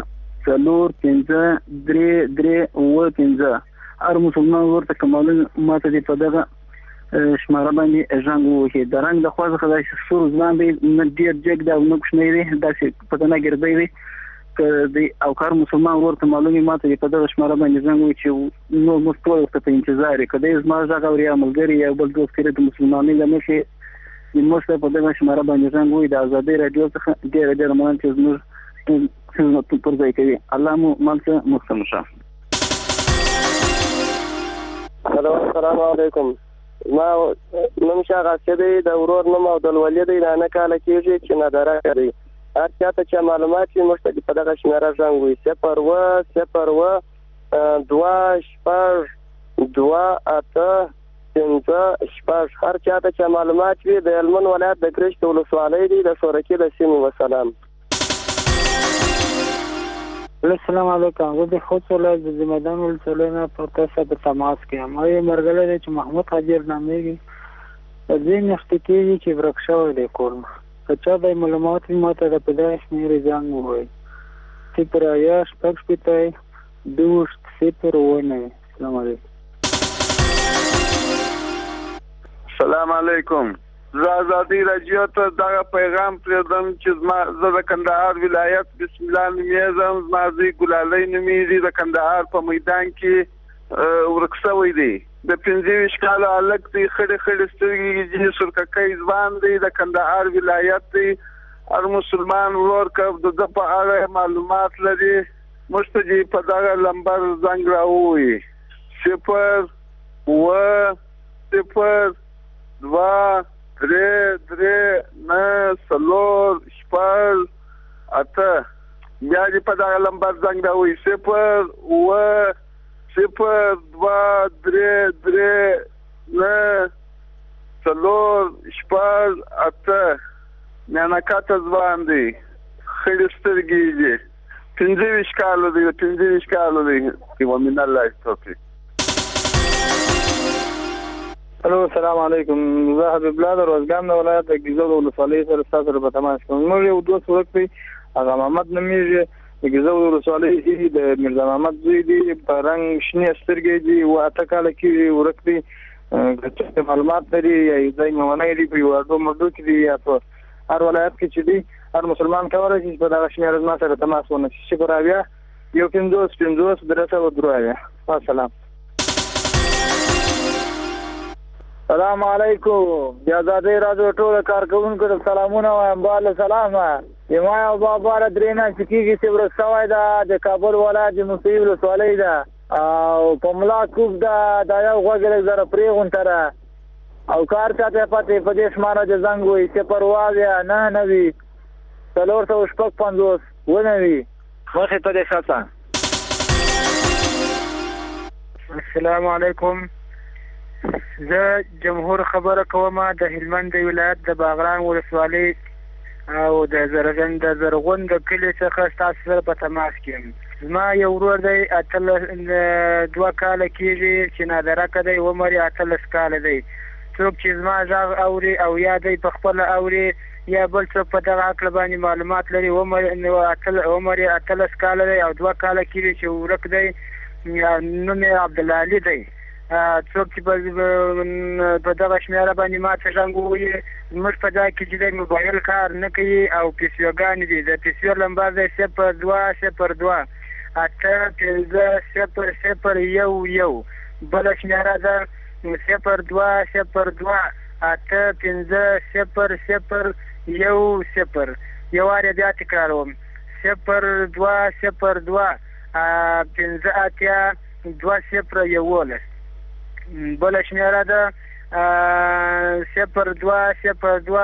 4 هر مسلمان ورته کمالون ما ته په دغه شماره باندې زنګ ووهي. د رنګ د خوا څخه داسې سور ځوان دی نه ډېر جګ دی او نه کوچنی دی داسې په تنه ګردی دی که دی او کار مسلمان ورته معلومي ما ته په دغه شماره باندې زنګ ووهي چې نو موږ ټول ورته په انتظار یو که دی زما غږ اوري یا ملګري یا بل دوست کړی د مسلمانۍ له مخې موږ ته په دغه شماره باندې زنګ ووهي. د ازادۍ راډیو څخه ډېره مننه چې زموږ خدمت پر ځای کوي. الله مو مالڅه مستم شه. السلام علیکم. ما نوم شاه غاسي دی د ورور نوم عبدالولي دی 9 کاله کېږي چې نادرک دی. هر چاته چې معلومات وي موږ ته په دغه شمېره زنګ ووهي 0 2 2 8 5 هر چاته چې معلومات وي د هلمند ولایت د ګرشت ولسوالۍ دی د شورکي د سیمې. وسلام. السلام علیکم. زه د خوست ولایت د زمیدان ولسوالۍ نه په تاسو په تماس کې یم. ما یو ملګری دی چې محمود حاجر نامېږي. په دې میاشتې کېږي چې ورک شوی دی کور نه. که چا به معلومات وي ما ته د په دغه شمېرې زنګ ووایي 0 6 2 0 9. السلام علیکم. السلام علیکم. زه ازادي راډیو ته دا پیغام پرېږدم چې زه د کندهار ولایت بسم الله نومیږم. زما زوی ګلالۍ نومیږي. د کندهار په میدان کې ورک شوی دی. د 25 کالو هلک دی. خړې خړې سترګې دي. سرککی ځوان دی. د کندهار ولایت دی. هر مسلمان ورور که د په اړه معلومات لري موږ ته دې په دغه نمبر زنګ راووایي 0 0 3 9 4 5 8 بیا دې په دغه نمبر زنګ راووایي 0 0 2 3 3 9 4 5 8 میانکاته ځوان دی. خړې سترګې دي. 25 کالو دی. 25 کالو دی. ومن الله توفیق. الو السلام علیکم. زه حبیب الله د روزګان د ولایت د ګیزو د ولسوالۍ سره ستاسو سره په تماس کوم. موږ یو دوست ورک دی. هغه محمد نومیږي. د ګیزو د ولسوالۍ د میرزا محمد زوی دی. په رنګ شنې سترګې دي. و اته کاله کې ورک دی. چې معلومات لري یا ځای مونږ لري په یو اډو مردو کې دی یا په هر ولایت کې چې دی هر مسلمان کولی شي په دغه شمېر زما سره تماس ونیسي. صفر اویا 150 50 302. السلام. السلام علیکم. د ازادۍ راډیو ټول کارکونکو ته سلامونه وایم. بالا سلام. یما او بابا را درې نه کېږي چې ورک شوی ده. د کابل ولایت د موسهي ولسوالۍ ده او په ملا کوک ده. دا یو غوږ لږ زره پرېغونته ده او کار چاته پاتې په دې شماره د زنګ وایي 0 9 9 450 ونوي مخې ته دې ښه. السلام علیکم. زه جمهور خبره کوم د هلمند د ولایت د باغران ولسوالۍ او د زرغون د کلي څخه ستاسو سره په تماس کې یم. زما یو ورور دی 2 کاله کېږي چې نادرکه دی. عمر یې 18 کاله دی. څوک چې زما غږ اوري او یا دی په خپله اوري یا بل څوک په دغه عقل باندې معلومات لري. عمر یې 18 کاله دی او 2 کاله کېږي چې ورک دی. نوم یې عبدالعلي دی. څوک چې په دغه شمېره باندې ما ته زنګ ووایي. زموږ په ځای کې چې دی موبایل کار نه کوي او پیسیوګانې دي. د پیسیو نمبر دی 0202 850 001. بله شمېره ده 0202 850 001. یو وار بیا تکراروم 0202 582 2011. بله شمېره ده 0202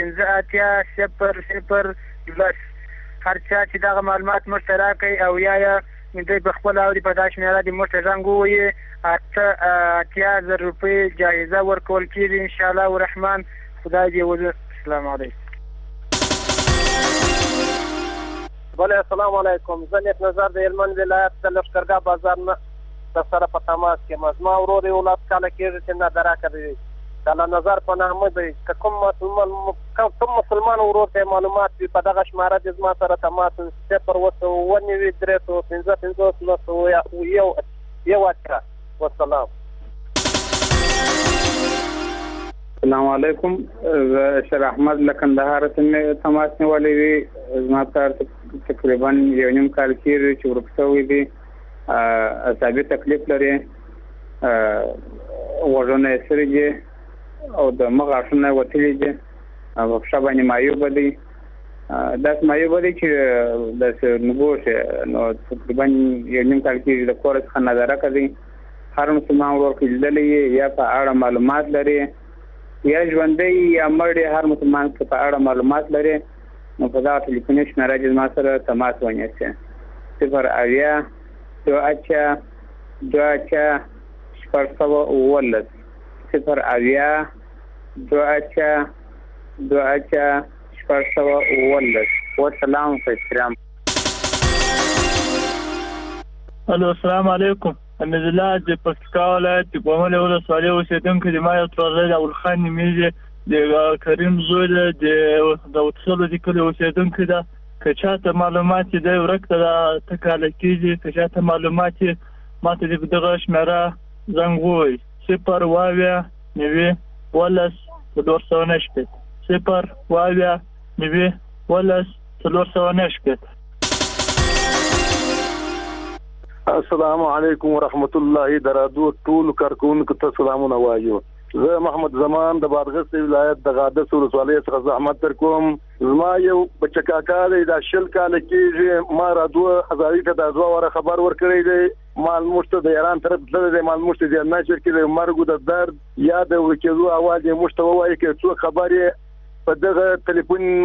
582 0010. هر چا چې دغه معلومات موږ ته راکوي او یا دوی په خپله اوري په دا شمېره دې موږ ته زنګ ووایي 80,000 روپۍ جایزه ورکول کېږي انشاءالله الرحمن. خدای دې وزر. السلام علیکم. بله السلام علیکم. زه نیک نظر د هلمند ولایت د لښکرګاه بازار نه سره په تماس کې یم. زما ورور یې 17 کاله کېږي چې نادرکه دی. د الله نظر په نامه دی. که کوم مسلمان ورور ته معلومات وي په دغه شماره دې زما سره تماس 0 والسلام. السلام علیکم. زه شر احمد له کندهار څخه تماس نیولی دی. زما سره تقریبا 1.5 کال کېږي چې ورک شوی دی. اعصابي تکلیف لري. غوږونه یې سري دي او د مخ غاښونه یې وتلي دي. په پښه باندې مایوبه دی. داسې مایوبه دی چې داسې نګوښې نو تقریبا 1.5 کال کېږي د کور څخه نادرکه دی. هر مسلمان ورور کې لیدلی یا په اړه معلومات لري یا ژوندی یا مړ هر مسلمان په اړه معلومات لري نو په دغه ټلیفوني شمېره دې زما سره تماس ونیسي 0 اویا 2 اچا 2 اچا 411 0 اویا 2 اچا 2 اچا 411. والسلام علیکم. الو السلام علیکم. حمید الله د پکتیکا ولایت د کومل ولسوالۍ اوسېدونکی د ما یو تورزی د اولخان نومیږي د کریم زوی د وتصلو د کلي اوسېدونکی ده. که چاته معلومات یې دی ورک ته دا ته کاله کېږي. که چاته معلومات یې ما ته د دغه شمېره زنګ ووایي 0 اویا 9 ولس 490 صفر واویا 90 ولس 490. السلام علیکم ورحمت الله درادو ټول کارکونکو ته سلامونه وایو. زه محمد زمان د بادغیس ولایت د غادس ولسوالۍ څخه زحمت در کوم. زما یو بچکاکا دی د شل کال کېږي ما رادو هزاري ته د ازوا وره خبر ورکړی دی مال مشته د ایران طرف تللی دی مال مشته د ناشر کې د مرګ د درد یا د ورکېدو اواز یې مشته وایي کې څو خبرې په دغه ټلیفون